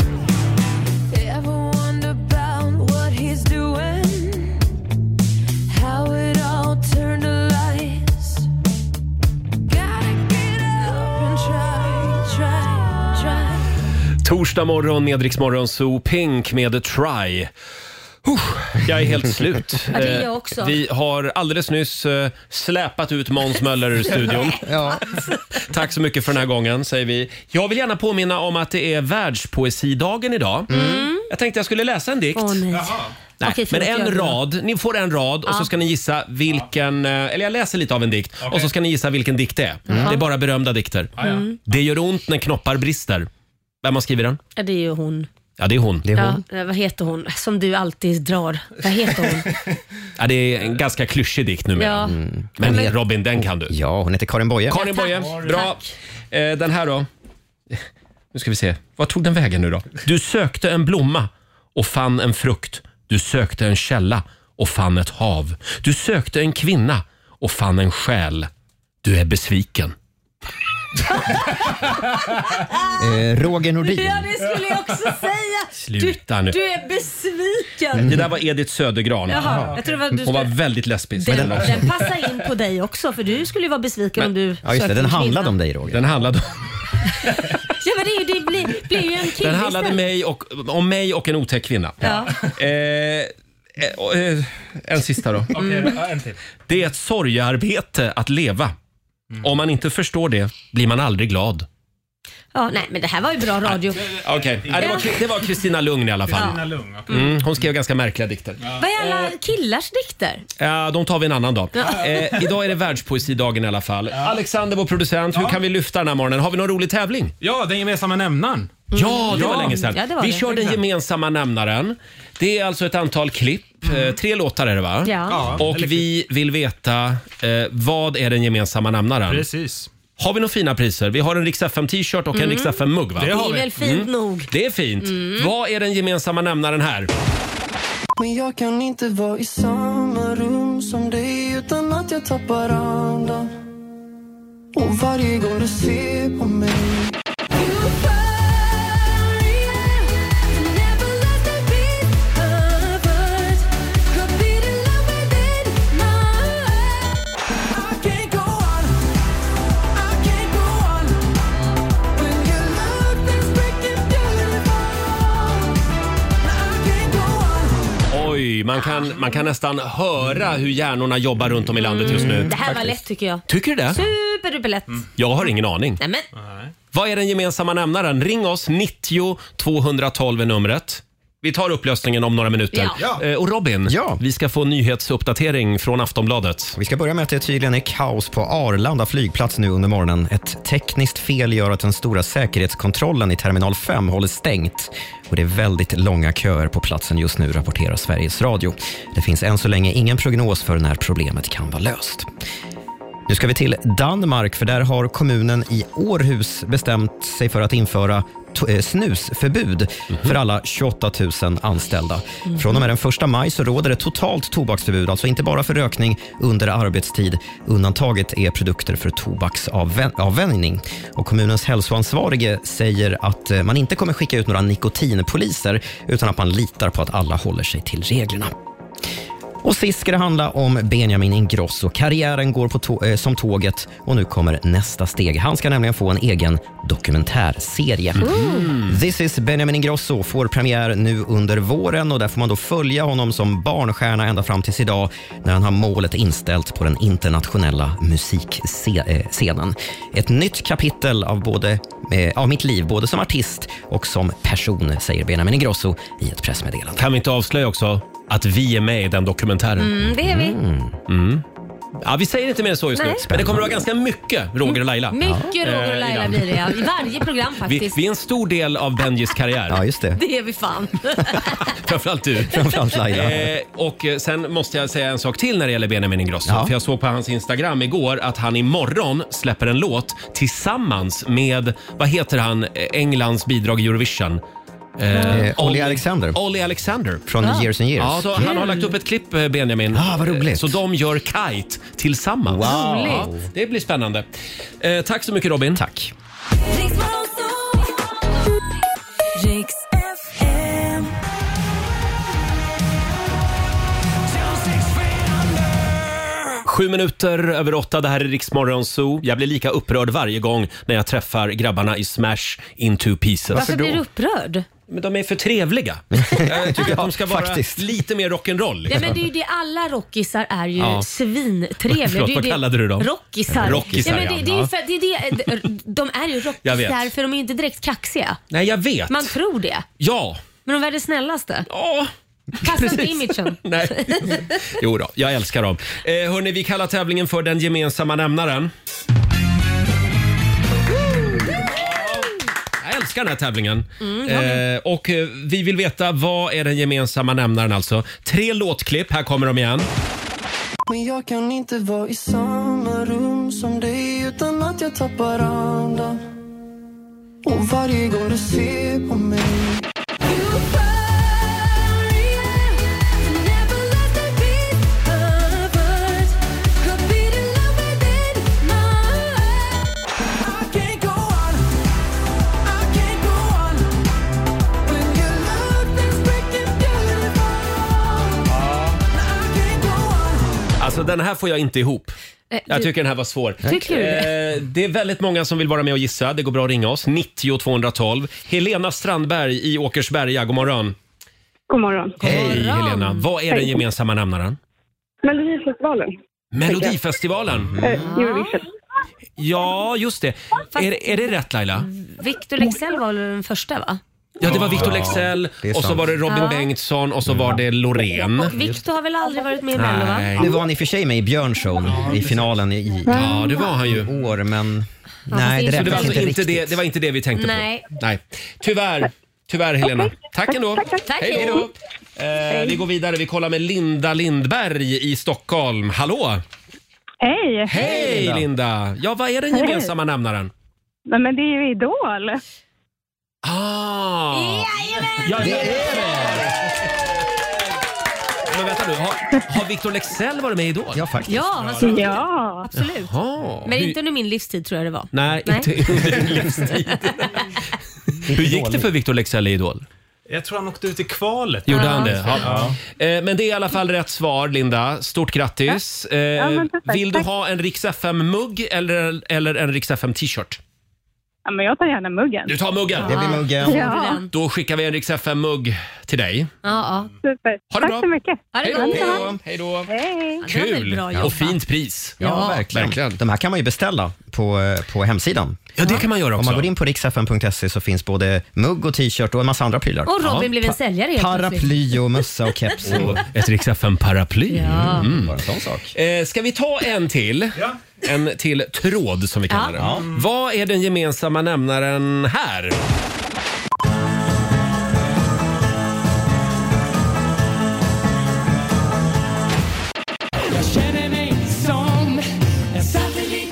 Torsdag morgon med Rix Morgon Zoo, Pink med Try. Jag är helt slut. Ja, det är jag också. Vi har alldeles nyss släpat ut Måns Möller ur studion. Tack så mycket för den här gången, säger vi. Jag vill gärna påminna om att det är världspoesidagen idag. Jag tänkte jag skulle läsa en dikt. Nej. Nej, Okej, men en rad, ni får en rad och så ska ni gissa vilken, eller jag läser lite av en dikt och så ska ni gissa vilken dikt det är. Det är bara berömda dikter. Det gör ont när knoppar brister. Vem har skrivit den? Ja, det är ju hon. Ja, det är hon. Ja, vad heter hon? Som du alltid drar. Vad heter hon? Ja, det är en ganska klyschig dikt numera. Ja. Men Robin, den kan du. Ja, hon heter Karin Boye. Karin Boye, bra. Den här då. Nu ska vi se. Vad tog den vägen nu då? Du sökte en blomma och fann en frukt. Du sökte en källa och fann ett hav. Du sökte en kvinna och fann en själ. Du är besviken. Roger Nordin. Ja, det skulle jag också säga. Sluta nu. Du är besviken. Det där var Edith Södergran. Jaha, jag tror Hon var väldigt lesbisk. Den passar in på dig också, för du skulle ju vara besviken om du Ja, just det. Den handlade om dig, Roger. Den handlade Ja, men det blir ju en kille. Den handlade om mig och en otäck kvinna. Ja. En sista då. En till. Det är ett sorgearbete att leva. Om man inte förstår det blir man aldrig glad. Ja, nej, men det här var ju bra radio. Okej. Det var Kristina Lugn i alla fall. Kristina Lugn, Hon skrev ganska märkliga dikter. Vad är alla killars dikter? Ja, de tar vi en annan dag. Idag är det världspoesidagen i alla fall. Alexander, vår producent, hur kan vi lyfta den här morgonen? Har vi någon rolig tävling? Ja, den gemensamma nämnaren. Ja, det var länge sedan. Ja, det var vi det. kör den gemensamma nämnaren. Det är alltså ett antal klipp. 3 låtar är det, va? Ja. Och vi vill veta vad är den gemensamma nämnaren? Precis. Har vi några fina priser? Vi har en Rix FM t-shirt och en Rix FM mugg, va? Det Det har är vi. väl fint nog. Det är fint. Vad är den gemensamma nämnaren här? Men jag kan inte vara i samma rum som dig utan att jag tappar andan. Och varje gång du ser på mig Oj, man kan nästan höra hur hjärnorna jobbar runt om i landet just nu. Det här var lätt tycker jag. Tycker du det? Superduperlätt. Jag har ingen aning. Nej, men. Vad är den gemensamma nämnaren? Ring oss, 90 212 är numret. Vi tar upplösningen om några minuter. Ja. Och Robin, vi ska få nyhetsuppdatering från Aftonbladet. Vi ska börja med att det tydligen är kaos på Arlanda flygplats nu under morgonen. Ett tekniskt fel gör att den stora säkerhetskontrollen i terminal 5 håller stängt. Och det är väldigt långa köer på platsen just nu, rapporterar Sveriges Radio. Det finns än så länge ingen prognos för när problemet kan vara löst. Nu ska vi till Danmark, för där har kommunen i Århus bestämt sig för att införa snusförbud för alla 28 000 anställda. Från och med den 1 maj så råder det totalt tobaksförbud, alltså inte bara för rökning under arbetstid. Undantaget är produkter för tobaksavvänjning. Och kommunens hälsoansvarige säger att man inte kommer skicka ut några nikotinpoliser utan att man litar på att alla håller sig till reglerna. Och sist ska det handla om Benjamin Ingrosso. Karriären går på som tåget och nu kommer nästa steg. Han ska nämligen få en egen dokumentärserie. This is Benjamin Ingrosso får premiär nu under våren och där får man då följa honom som barnstjärna ända fram tills idag när han har målet inställt på den internationella musikscenen. Ett nytt kapitel av mitt liv, både som artist och som person, säger Benjamin Ingrosso i ett pressmeddelande. Kan vi inte avslöja också att vi är med i den dokumentären? Det är vi. Ja, vi säger inte mer än så just nu. Men det kommer att vara ganska mycket Roger och Laila. Mycket Roger och Laila blir det, ja. I varje program faktiskt. Vi är en stor del av Benjis karriär. Ja, just det. Det är vi fan. Framförallt du. Framförallt Laila. Och sen måste jag säga en sak till när det gäller Benjamin Ingrosso. För jag såg på hans Instagram igår att han imorgon släpper en låt tillsammans med, vad heter han, Englands bidrag i Eurovision? Olly Alexander från Years and Years. Ja, så han har lagt upp ett klipp, Benjamin. Vad roligt. Så de gör Kite tillsammans. Wow. Ja, det blir spännande. Tack så mycket Robin. Tack. 7:07. Det här är Rix Morgon Zoo. Jag blir lika upprörd varje gång när jag träffar grabbarna i Smash Into Pieces. Varför blir du upprörd? Men de är för trevliga. Jag tycker att de ska vara lite mer rock'n'roll. Liksom. Ja, men det är ju det, alla rockisar är ju svintrevliga. Förlåt, vad kallade du dem? Rockisar. Rockisar, ja, men det är ju för, de är ju rockisar för de är inte direkt kaxiga. Nej, jag vet. Man tror det. Ja. Men de är det snällaste. Ja. Passar inte imagen. Nej. Jo då, jag älskar dem. Hörrni, vi kallar tävlingen för den gemensamma nämnaren. Jag älskar den här tävlingen. Och vi vill veta, vad är den gemensamma nämnaren alltså? 3 låtklipp, här kommer de igen. Men jag kan inte vara i samma rum som dig utan att jag tappar andan. Och varje gång du ser på mig. Alltså den här får jag inte ihop. Jag tycker den här var svår. Tycker du det? Det är väldigt många som vill vara med och gissa. Det går bra att ringa oss. 90 212. Helena Strandberg i Åkersberga. God morgon. God morgon. Hej Helena. Vad är den gemensamma nämnaren? Melodifestivalen. Melodifestivalen? Eurovision. Ja, just det. Är det rätt Laila? Victor Leksell var den första, va? Ja, det var Victor Leksell och så var det Robin Bengtsson och så var det Loreen. Och Victor har väl aldrig varit med i Mello, va? Nu var han i och för sig med i Björnshow i finalen i Ja, det var han ju. år, men nej, Så det var alltså inte inte riktigt. det var inte det vi tänkte Nej. på. Nej. Tyvärr Helena. Tack ändå. Tack. Hej då. Vi går vidare. Vi kollar med Linda Lindberg i Stockholm. Hallå! Hej! Hej Linda! Ja, vad är den gemensamma nämnaren? Nej, men det är ju Idol. Ja, det är det! Men vänta nu, har Victor Leksell varit med i Idol? Ja, faktiskt. Ja, absolut. Men inte under min livstid tror jag det var. Nej. Inte under din livstid. Hur gick det för Victor Leksell i Idol? Jag tror han åkte ut i kvalet. Gjorde han det? Ja. Men det är i alla fall rätt svar, Linda. Stort grattis. Vill du ha en Rix FM-mugg eller en Rix FM-t-shirt? Ja, men jag tar gärna muggen. Du tar muggen? Det blir muggen. Ja. Då skickar vi en Rix FM-mugg till dig. Ja. Super. Ha det bra. Tack så mycket. Hej då. Hej. Kul och fint pris. Ja, verkligen. De här kan man ju beställa på hemsidan. Ja, det kan man göra också. Om man går in på rixfm.se så finns både mugg och t-shirt och en massa andra prylar. Och Robin blev en säljare helt Paraply och mössa och keps. Och ett Rix FM-paraply. Ja. Bara en sån sak. Ska vi ta en till? Ja. En till tråd som vi kallar det. Ja. Vad är den gemensamma nämnaren här? Jag känner mig som en satellit,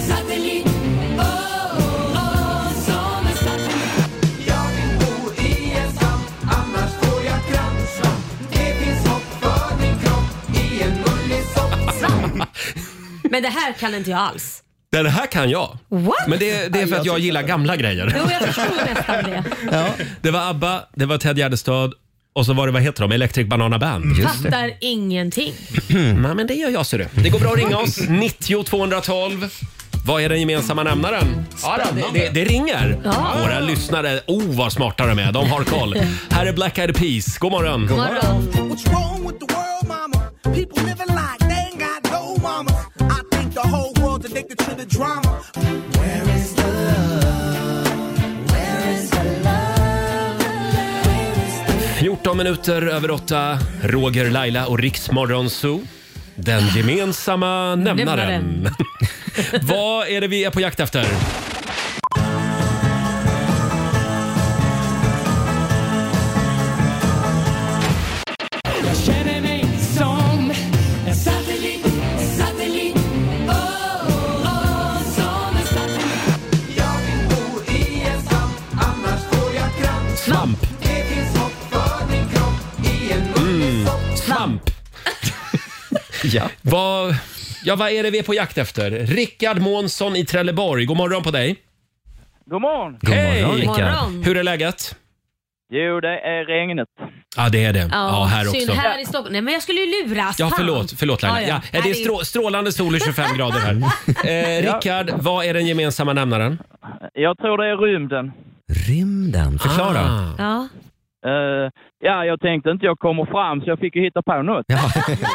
som en satellit. Jag vill bo i en svamp, annars får jag kranssvamp. Det finns hopp för min kropp i en mullig sopp. Men det här kan inte jag alls. Det här kan jag. What? Men det är för att jag gillar gamla grejer. Jo, jag förstår nästan det. Det var ABBA, det var Ted Gärdestad och så var det, vad heter de? Electric Banana Band. Fattar ingenting. Nej, men det gör jag, ser du. Det går bra att ringa oss. 90 212. Vad är den gemensamma nämnaren? Ja, det ringer. Ja. Våra lyssnare, vad smarta de är. De har koll. Här är Black Eyed Peas. God morgon. God morgon. What's wrong with the world, mama? People living like they ain't got no mama. I think the whole world's addicted to the drama. Where is the love? Where is the love? Where is the 14 minuter över 8. Roger, Laila och Riksmorgon Zoo. Den gemensamma nämnaren. Vad är det vi är på jakt efter? Jag känner mig som en satellit, som en satellit. Jag vill bo i en svamp, annars får jag kramp. Svamp. Det finns hopp för min kropp i en Svamp. Vad är det vi är på jakt efter? Rickard Månsson i Trelleborg. God morgon på dig. God morgon. Hej! God morgon. Hur är läget? Jo, det är regnet. Ja, det är det. Ja, här också. Synd, här i Stockholm. Nej, men jag skulle ju luras. Ja, förlåt Laila. Ja. Ja, det är strålande sol i 25 grader här. Rickard, vad är den gemensamma nämnaren? Jag tror det är rymden. Rymden? Förklara. Ja. Ja, jag tänkte inte jag kommer fram så jag fick ju hitta på något. Ja,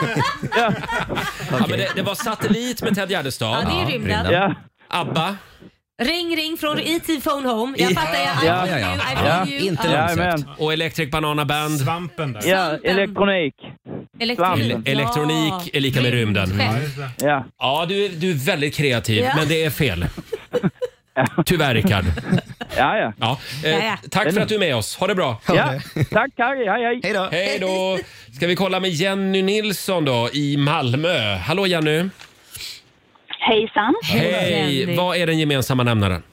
men det var Satellit med Ted Gärdestad. Ja, det är rymden. Ja. ABBA. Ring från E.T. Phone Home. Jag fattar, I feel you. Inte långsökt. Och Electric Banana Band. Svampen där. Ja, elektronik. Elektronik är lika med rymden. Ja. Ja, du är väldigt kreativ, Ja. men det är fel. Tyvärr, Rickard. Ja. Tack för att du är med oss. Ha det bra. Ja, tack. Hej. Hej då. Ska vi kolla med Jenny Nilsson då i Malmö. Hallå Jenny. Hejsan. Hej. Vad är den gemensamma nämnaren?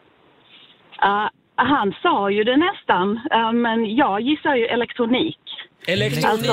Han sa ju det nästan, men jag gissar ju elektronik. Elektronik.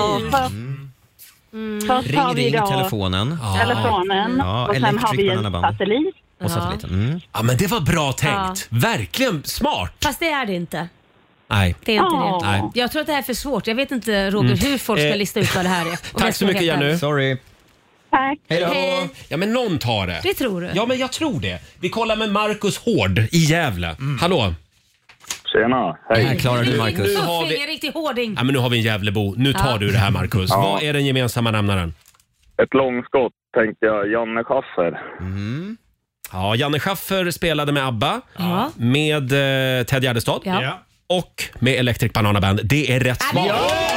Först har vi då telefonen. Och sen har vi en satellit. Och satelliten. Ja, men det var bra tänkt. Verkligen smart. Fast det är det inte. Nej. Det är inte det. Nej. Jag tror att det här är för svårt. Jag vet inte, Roger, hur folk ska lista ut vad det här är. Tack så mycket, Jenny. Sorry. Tack. Hej då. Ja, men någon tar det. Det tror du? Ja, men jag tror det. Vi kollar med Marcus Hård i Gävle. Hallå. Tjena, hej. Här klarar du, Marcus. Nu har vi... En riktig hårding. Ja, men nu har vi en Gävlebo. Nu tar du det här, Marcus. Ja. Vad är den gemensamma nämnaren? Ett långskott tänkte jag, Janne Schaffer. Ja, Janne Schaffer spelade med ABBA, med Ted Gärdestad och med Electric Banana Band. Det är rätt svar.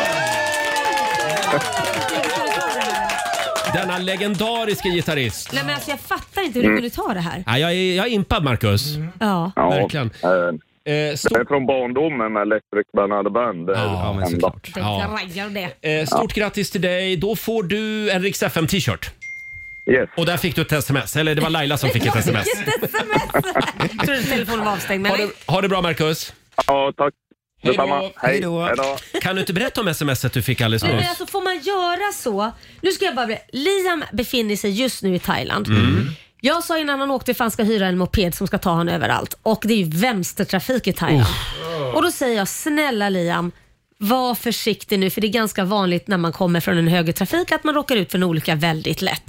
Denna legendariska gitarrist. Nej, men alltså, jag fattar inte hur du kunde ta det här. Ja, jag är impad, Marcus. Ja. Verkligen. Det är från barndomen med Electric Banana Band. Ja, men såklart. Stort grattis till dig. Då får du en Rix FM t-shirt. Yes. Och där fick du ett sms. Eller det var Laila som fick ett sms. Jag trodde telefonen var avstängd. Men Ha det bra, Marcus. Ja, tack. Hej då. Kan du inte berätta om smset du fick alldeles men nyss? alltså, får man göra så? Nu ska jag bara berätta. Liam befinner sig just nu i Thailand. Jag sa innan han åkte att han ska hyra en moped som ska ta han överallt. Och det är ju vänstertrafik i Thailand. Och då säger jag, snälla Liam, var försiktig nu, för det är ganska vanligt när man kommer från en högertrafik att man råkar ut för en olycka väldigt lätt.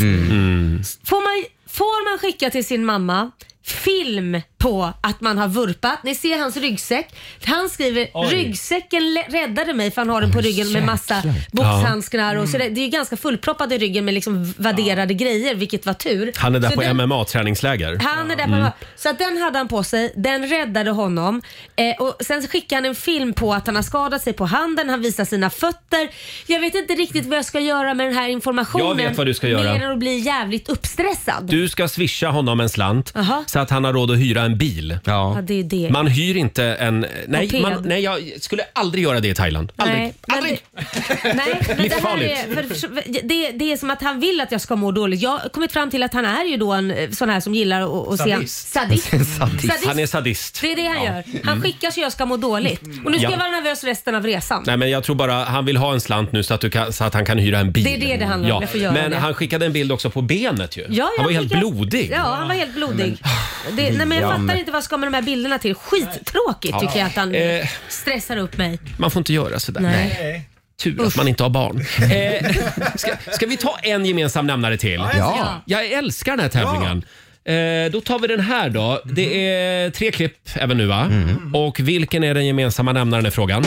Får man skicka till sin mamma film på att man har vurpat? Ni ser hans ryggsäck. Han skriver, ryggsäcken räddade mig, för han har den på ryggen med massa boxhandskar och så det är ju ganska fullproppad i ryggen med liksom vadderade grejer, vilket var tur. Han är där så på MMA-träningsläger. Han är där på så att den hade han på sig. Den räddade honom. Och sen skickade han en film på att han har skadat sig på handen. Han visar sina fötter. Jag vet inte riktigt vad jag ska göra med den här informationen. Jag vet vad du ska göra. Mer än att bli jävligt uppstressad. Du ska swisha honom en slant så att han har råd att hyra en bil. Ja, det är det. Man hyr inte en... Nej, jag skulle aldrig göra det i Thailand. Aldrig. Nej, men det här är, det är som att han vill att jag ska må dåligt. Jag har kommit fram till att han är ju då en sån här som gillar att se... Sadist. Han är sadist. Det är det han gör. Han skickar så jag ska må dåligt. Och nu ska jag vara nervös resten av resan. Nej, men jag tror bara han vill ha en slant nu så att han kan hyra en bil. Det är det handlar om. Jag får göra men det. han skickade en bild också på benet ju. Ja, han var helt blodig. Ja, han var helt blodig. Nej, men jag fattar inte vad ska med de här bilderna till. Skittråkigt tycker jag att han stressar upp mig. Man får inte göra sådär. Nej. Tur att man inte har barn. Ska vi ta en gemensam nämnare till? Ja. Jag älskar den här tävlingen. Då tar vi den här då. Det är 3 klipp även nu, va? Och vilken är den gemensamma nämnaren i frågan?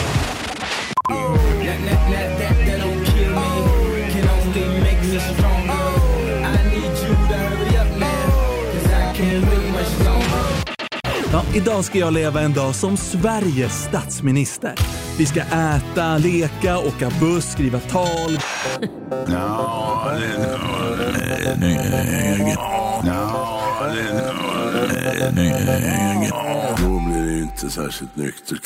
Ja, idag ska jag leva en dag som Sveriges statsminister. Vi ska äta, leka, åka buss, skriva tal. Då blir det inte särskilt nyktert.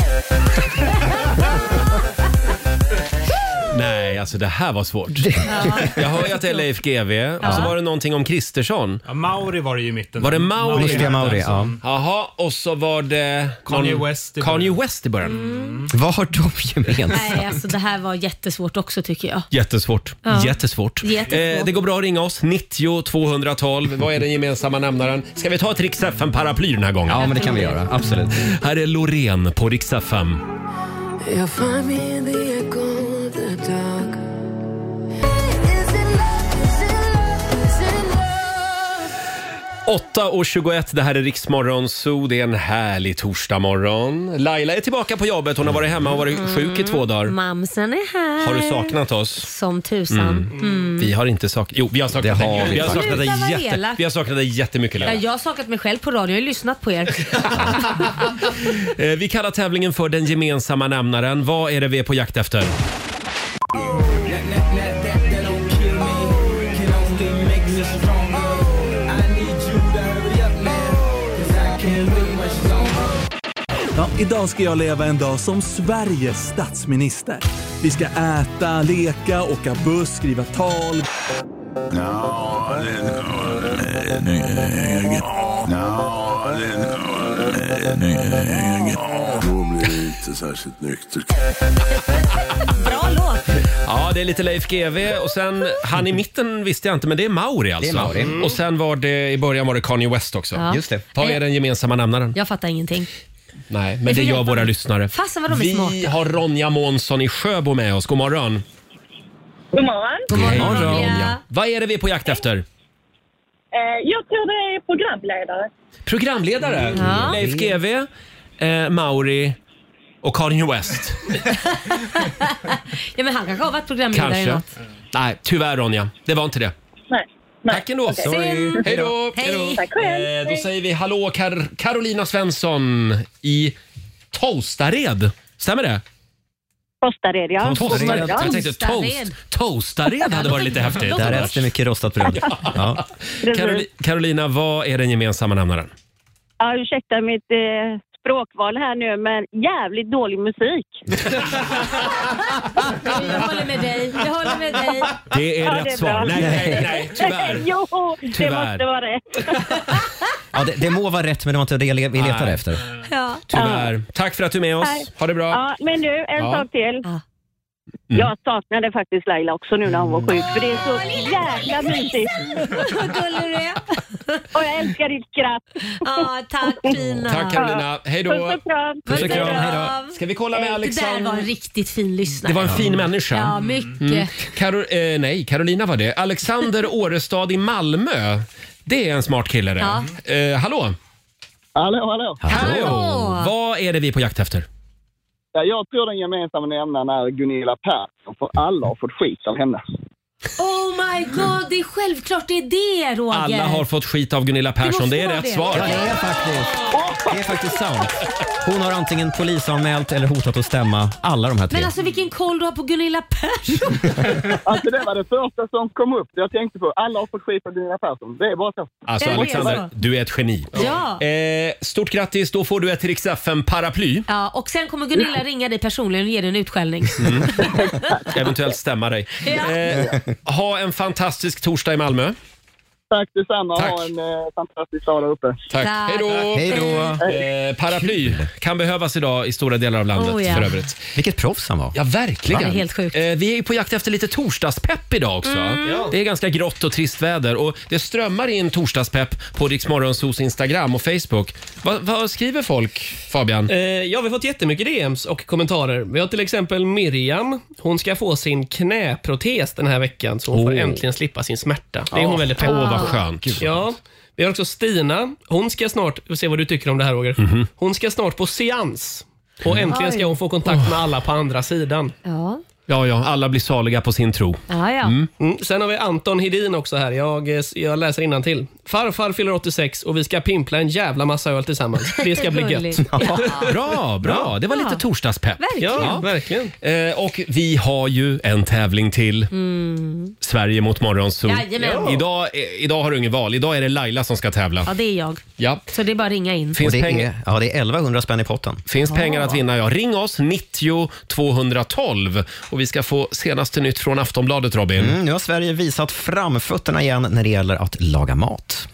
Nej, alltså det här var svårt. Jag hör ju att det är Leif GW. Och så var det någonting om Kristersson. Ja, Mauri var det ju i mitten. Var det Mauri? Mustiga Mauri, ja. Jaha, och så var det Kanye West i början. Vad har de gemensamt? Nej, alltså det här var jättesvårt också tycker jag. Jättesvårt. Ja. Jättesvårt. Det går bra att ringa oss. 90 212. Vad är den gemensamma nämnaren? Ska vi ta ett Rix FM-paraply den här gången? Ja, men det kan vi göra. Absolut. Här är Loreen på Rix FM. Jag får mig in the echo of the dark. 8:21, det här är Rix Morgon Zoo. Det är en härlig torsdagmorgon. Laila är tillbaka på jobbet. Hon har varit hemma och varit sjuk i 2 dagar. Mamsen är här. Har du saknat oss? Som tusan. Vi har inte saknat... Jo, vi har saknat dig. Vi har saknat dig jättemycket, Laila. Jag har saknat mig själv på radio. Jag har lyssnat på er. Vi kallar tävlingen för den gemensamma nämnaren. Vad är det vi är på jakt efter? Ja, idag ska jag leva en dag som Sveriges statsminister. Vi ska äta, leka, åka buss, skriva tal. Då blir det inte särskilt nyktert. Bra låt. Ja, det är lite Leif GW och sen han i mitten visste jag inte, men det är Mauri alltså. Det är Mauri. Och sen var det i början var det Kanye West också. Ja. Just det. Vad är den gemensamma nämnaren? Jag fattar ingenting. Nej, men det gör våra lyssnare. Fasen vad de är Vi smarta. har Ronja Månsson i Sjöbo med oss. God morgon. God morgon. God morgon, Hej, Ronja. Vad är det vi är på jakt efter? Jag tror det är programledare. Programledare? Ja. Leif GW, Mauri och Kanye West. Ja, men han kanske har varit programledare i Kanske. något. Nej, tyvärr Ronja. Det var inte det. Nej. Tack ändå. Sorry. Hej då. Hej. Tack själv. Då säger vi hallå Carolina Svensson i Toastared. Stämmer det? Toastared, ja. Toastared. Jag tänkte Toastared. Toastared hade varit lite häftigt. Där äts det mycket rostat bröd. Ja. Carolina, vad är den gemensamma nämnaren? Ja, ursäkta mitt språkval här nu, men jävligt dålig musik. Jag håller med dig. Det är Ja, rätt det är svar. bra. Nej, tyvärr. Jo, det Tyvärr. måste vara rätt. Ja, det må vara rätt, men det var inte det vi letar efter. Ja. Tyvärr. Tack för att du är med oss. Ha det bra. Ja, men nu, en Ja. sak till. Jag saknade faktiskt Laila också nu när hon var sjuk, för det är så jäkla mysigt. Vad gullig du är. Och jag älskar ditt skratt. Ja, tack fina. Tack Carolina. Hej då. Puss och kram. Puss och kram. Hej då. Ska vi kolla med Det där Alexander? var en riktigt fin lyssnare. Det var en fin människa. Ja, mycket. Carolina var det. Alexander Årestad i Malmö. Det är en smart kille det. Hallå? Hallå. Hallå! Vad är det vi är på jakt efter? Ja, jag tror den gemensamma nämnaren är Gunilla Persson, för alla har fått skit av henne. Oh my god, det är självklart det är det, Roger. Alla har fått skit av Gunilla Persson. Det är rätt svar. Ja, det är faktiskt sant. Hon har antingen polisanmält eller hotat att stämma alla de här 3. Men alltså vilken koll du har på Gunilla Persson. Alltså det var det första som kom upp. Jag tänkte på, alla har fått skit av Gunilla Persson. Det är bara så. Alltså Alexander, du är ett geni. Ja. Stort grattis, då får du ett Rix FM-paraply. Ja, och sen kommer Gunilla ringa dig personligen och ge dig en utskällning. Eventuellt stämma dig. Ja. Ha en fantastisk torsdag i Malmö. Tack detsamma. Tack. Ha en fantastisk dag där uppe. Tack. Hej då. Paraply kan behövas idag i stora delar av landet för övrigt. Vilket proffs han var. Ja, verkligen. Det är helt sjukt. Vi är ju på jakt efter lite torsdagspepp idag också. Ja. Det är ganska grått och trist väder och det strömmar in torsdagspepp på Rix Morgonzos Instagram och Facebook. Vad skriver folk, Fabian? Ja, vi har fått jättemycket DMs och kommentarer. Vi har till exempel Miriam. Hon ska få sin knäprotes den här veckan så hon får äntligen slippa sin smärta. Det är hon väldigt pepp på. Vad skönt. Ja. Vi har också Stina. Hon ska snart, vi får se vad du tycker om det här, Roger. Hon ska snart på seans. Och äntligen ska hon få kontakt med alla på andra sidan. Ja. Ja, alla blir saliga på sin tro. Ja. Sen har vi Anton Hedin också här. Jag läser innantill. Farfar fyller 86 och vi ska pimpla en jävla massa öl tillsammans. Det ska bli gött. Bra. Det var lite torsdagspepp. Verkligen. Ja, verkligen. Och vi har ju en tävling till. Sverige mot Morgonzoo. Jajamän. Idag har du ingen val. Idag är det Laila som ska tävla. Ja, det är jag. Ja. Så det är bara att ringa in. Finns det är 1100 spänn i potten. Finns pengar att vinna, ja. Ring oss 90 212 och vi ska få senaste nytt från Aftonbladet, Robin. Nu har Sverige visat framfötterna igen när det gäller att laga mat.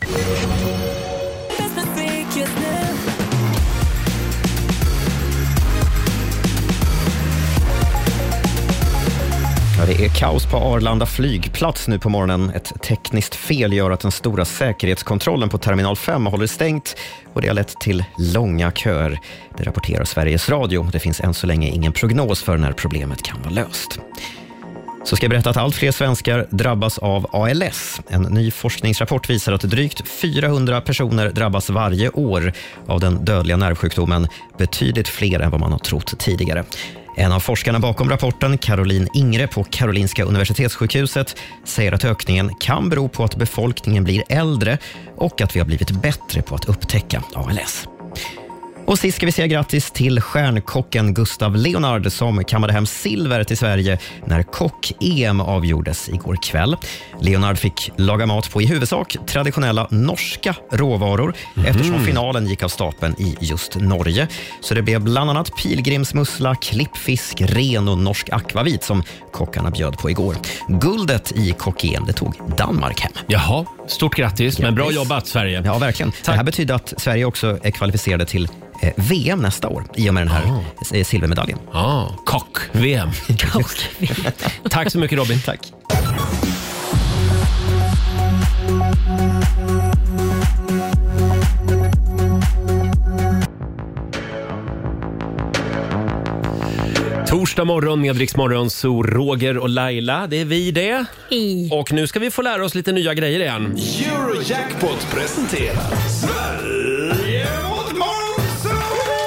Ja, det är kaos på Arlanda flygplats nu på morgonen. Ett tekniskt fel gör att den stora säkerhetskontrollen på terminal 5 håller stängt och det har lett till långa köer. Det rapporterar Sveriges Radio. Det finns än så länge ingen prognos för när problemet kan vara löst. Så ska jag berätta att allt fler svenskar drabbas av ALS. En ny forskningsrapport visar att drygt 400 personer drabbas varje år av den dödliga nervsjukdomen. Betydligt fler än vad man har trott tidigare. En av forskarna bakom rapporten, Caroline Ingre på Karolinska Universitetssjukhuset, säger att ökningen kan bero på att befolkningen blir äldre och att vi har blivit bättre på att upptäcka ALS. Och sist ska vi säga grattis till stjärnkocken Gustav Leonard som kammade hem silver till Sverige när kock-EM avgjordes igår kväll. Leonard fick laga mat på i huvudsak traditionella norska råvaror eftersom finalen gick av stapeln i just Norge. Så det blev bland annat pilgrimsmussla, klippfisk, ren och norsk akvavit som kockarna bjöd på igår. Guldet i kock-EM, det tog Danmark hem. Jaha, stort grattis. Men bra jobbat, Sverige. Ja, verkligen. Det här betyder att Sverige också är kvalificerade till VM nästa år i och med den här silvermedaljen. Kock-VM. Tack så mycket, Robin. Tack. Torsdag morgon med Rix Morgonzoo, Roger och Laila. Det är vi det. Och nu ska vi få lära oss lite nya grejer igen. Eurojackpot presenterar Sverige mot Morgonzoo!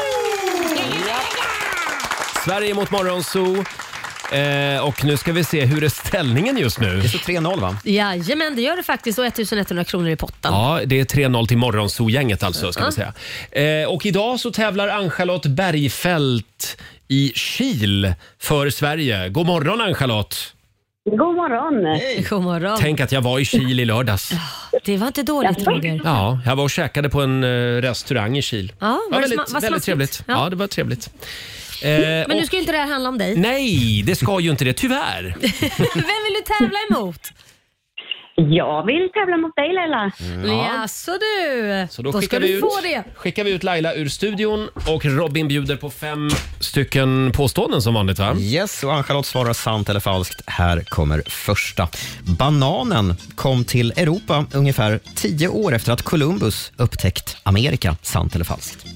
Sverige mot Morgonzoo. Och nu ska vi se hur är ställningen just nu. Det är så 3-0 va? Jajamän, det gör det faktiskt. Och 1100 kronor i potten. Ja, det är 3-0 till Morgonzoo-gänget alltså, ska vi säga. Och idag så tävlar Ann-Charlotte Bergfeldt i Kil för Sverige. God morgon, Ann-Charlotte. God morgon. God morgon. Tänk att jag var i Kil i lördags. Det var inte dåligt, Roger. Ja, jag var och käkade på en restaurang i Kil. Ja, väldigt trevligt. Ja, det var trevligt. Men nu ska ju inte det här handla om dig. Nej, det ska ju inte det, tyvärr. Vem vill du tävla emot? Jag vill tävla mot dig, Laila. Ja, så du. Så då ska skickar du få det. Skickar vi ut Laila ur studion och Robin bjuder på 5 stycken påståenden som vanligt, va? Yes, och Ann-Charlotte svarar sant eller falskt. Här kommer första. Bananen kom till Europa ungefär 10 år efter att Columbus upptäckt Amerika. Sant eller falskt?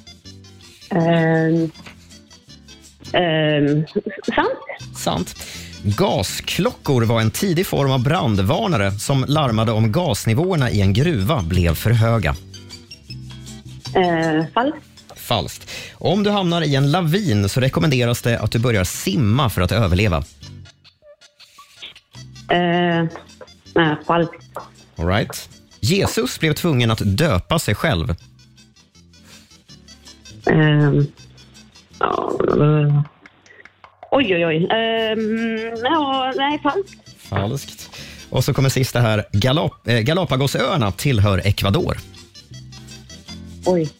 Sant. Sant. Gasklockor var en tidig form av brandvarnare som larmade om gasnivåerna i en gruva blev för höga. Falskt. Falskt. Om du hamnar i en lavin så rekommenderas det att du börjar simma för att överleva. Falskt. All right. Jesus blev tvungen att döpa sig själv. Oj. Nej, falskt. Falskt. Och så kommer sista här. Galapagosöarna tillhör Ecuador. Oj.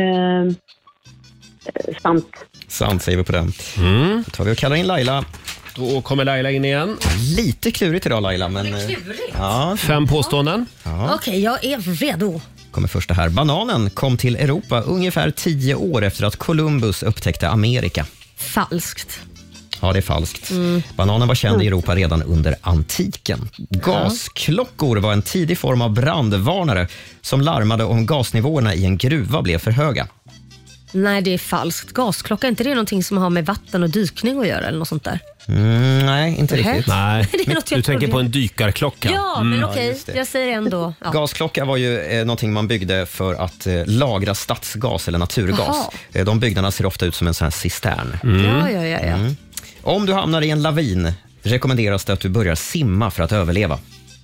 Sant. Sant säger vi på den. Då tar vi och kallar in Laila Då kommer Laila in igen. Lite klurigt idag Laila, men... Ja. 5 påståenden. Ja. Okej, jag är redo. Kommer första här. Bananen kom till Europa ungefär 10 år efter att Columbus upptäckte Amerika. Falskt. Ja, det är falskt. Bananen var känd i Europa redan under antiken. Gasklockor var en tidig form av brandvarnare som larmade om gasnivåerna i en gruva blev för höga. Nej, det är falskt. Gasklocka, är inte det någonting som har med vatten och dykning att göra eller något sånt där? Nej, inte riktigt. Nej, Det är något jag du tänker trodde. på en dykarklocka. Ja, men okej. just det. Jag säger ändå. Ja. Gasklocka var ju någonting man byggde för att lagra stadsgas eller naturgas. De byggnaderna ser ofta ut som en sån här cistern. Ja. Om du hamnar i en lavin rekommenderas det att du börjar simma för att överleva.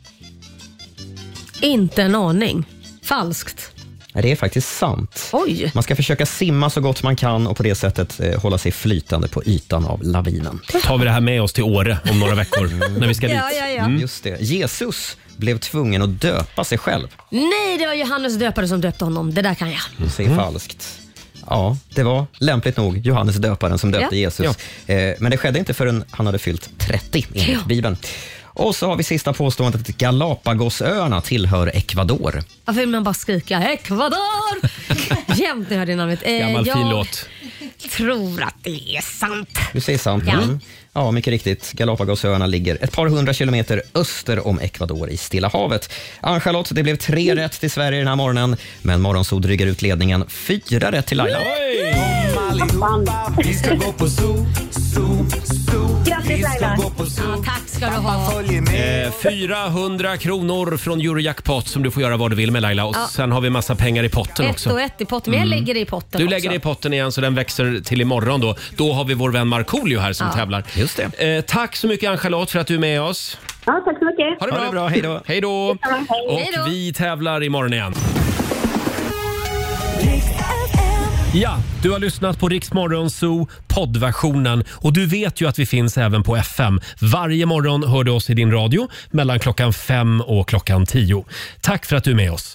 Inte en aning. Falskt. Det är faktiskt sant. Oj. Man ska försöka simma så gott man kan och på det sättet hålla sig flytande på ytan av lavinen. Tar vi det här med oss till Åre om några veckor när vi ska dit. Ja. Just det. Jesus blev tvungen att döpa sig själv. Nej, det var Johannes döpare som döpte honom. Det där kan jag. Du säger falskt. Ja, det var lämpligt nog Johannes döparen som döpte Jesus. Men det skedde inte förrän han hade fyllt 30 enligt Bibeln. Och så har vi sista påståendet att Galapagosöarna tillhör Ecuador. Varför vill man bara skrika Ecuador? Jämt när jag hör det namnet. Gammal fin låt. Tror att det är sant. Du säger sant. Ja, mycket riktigt. Galapagosöarna ligger ett par 100 kilometer öster om Ecuador i Stilla havet. Ann-Charlotte, det blev 3 rätt till Sverige den här morgonen. Men Morgonzoo dryger ut ledningen. 4 rätt till Laila. Vi ska gå på zoo. Grattis Laila. Ja, tack ska du ha. 400 kronor från Eurojackpot som du får göra vad du vill med Laila. Och sen har vi massa pengar i potten 1 också. och 1 i potten, men jag lägger det i potten Du också. lägger det i potten igen så den växer till imorgon då. Då har vi vår vän Markoolio här som tävlar. Just det. Tack så mycket Ann-Charlotte för att du är med oss. Ja, tack så mycket. Ha det bra. Hej då. Hej då. Hej. Och vi tävlar imorgon igen. Ja, du har lyssnat på Rix Morgonzoo poddversionen och du vet ju att vi finns även på FM. Varje morgon hör du oss i din radio mellan klockan 5 och klockan 10. Tack för att du är med oss.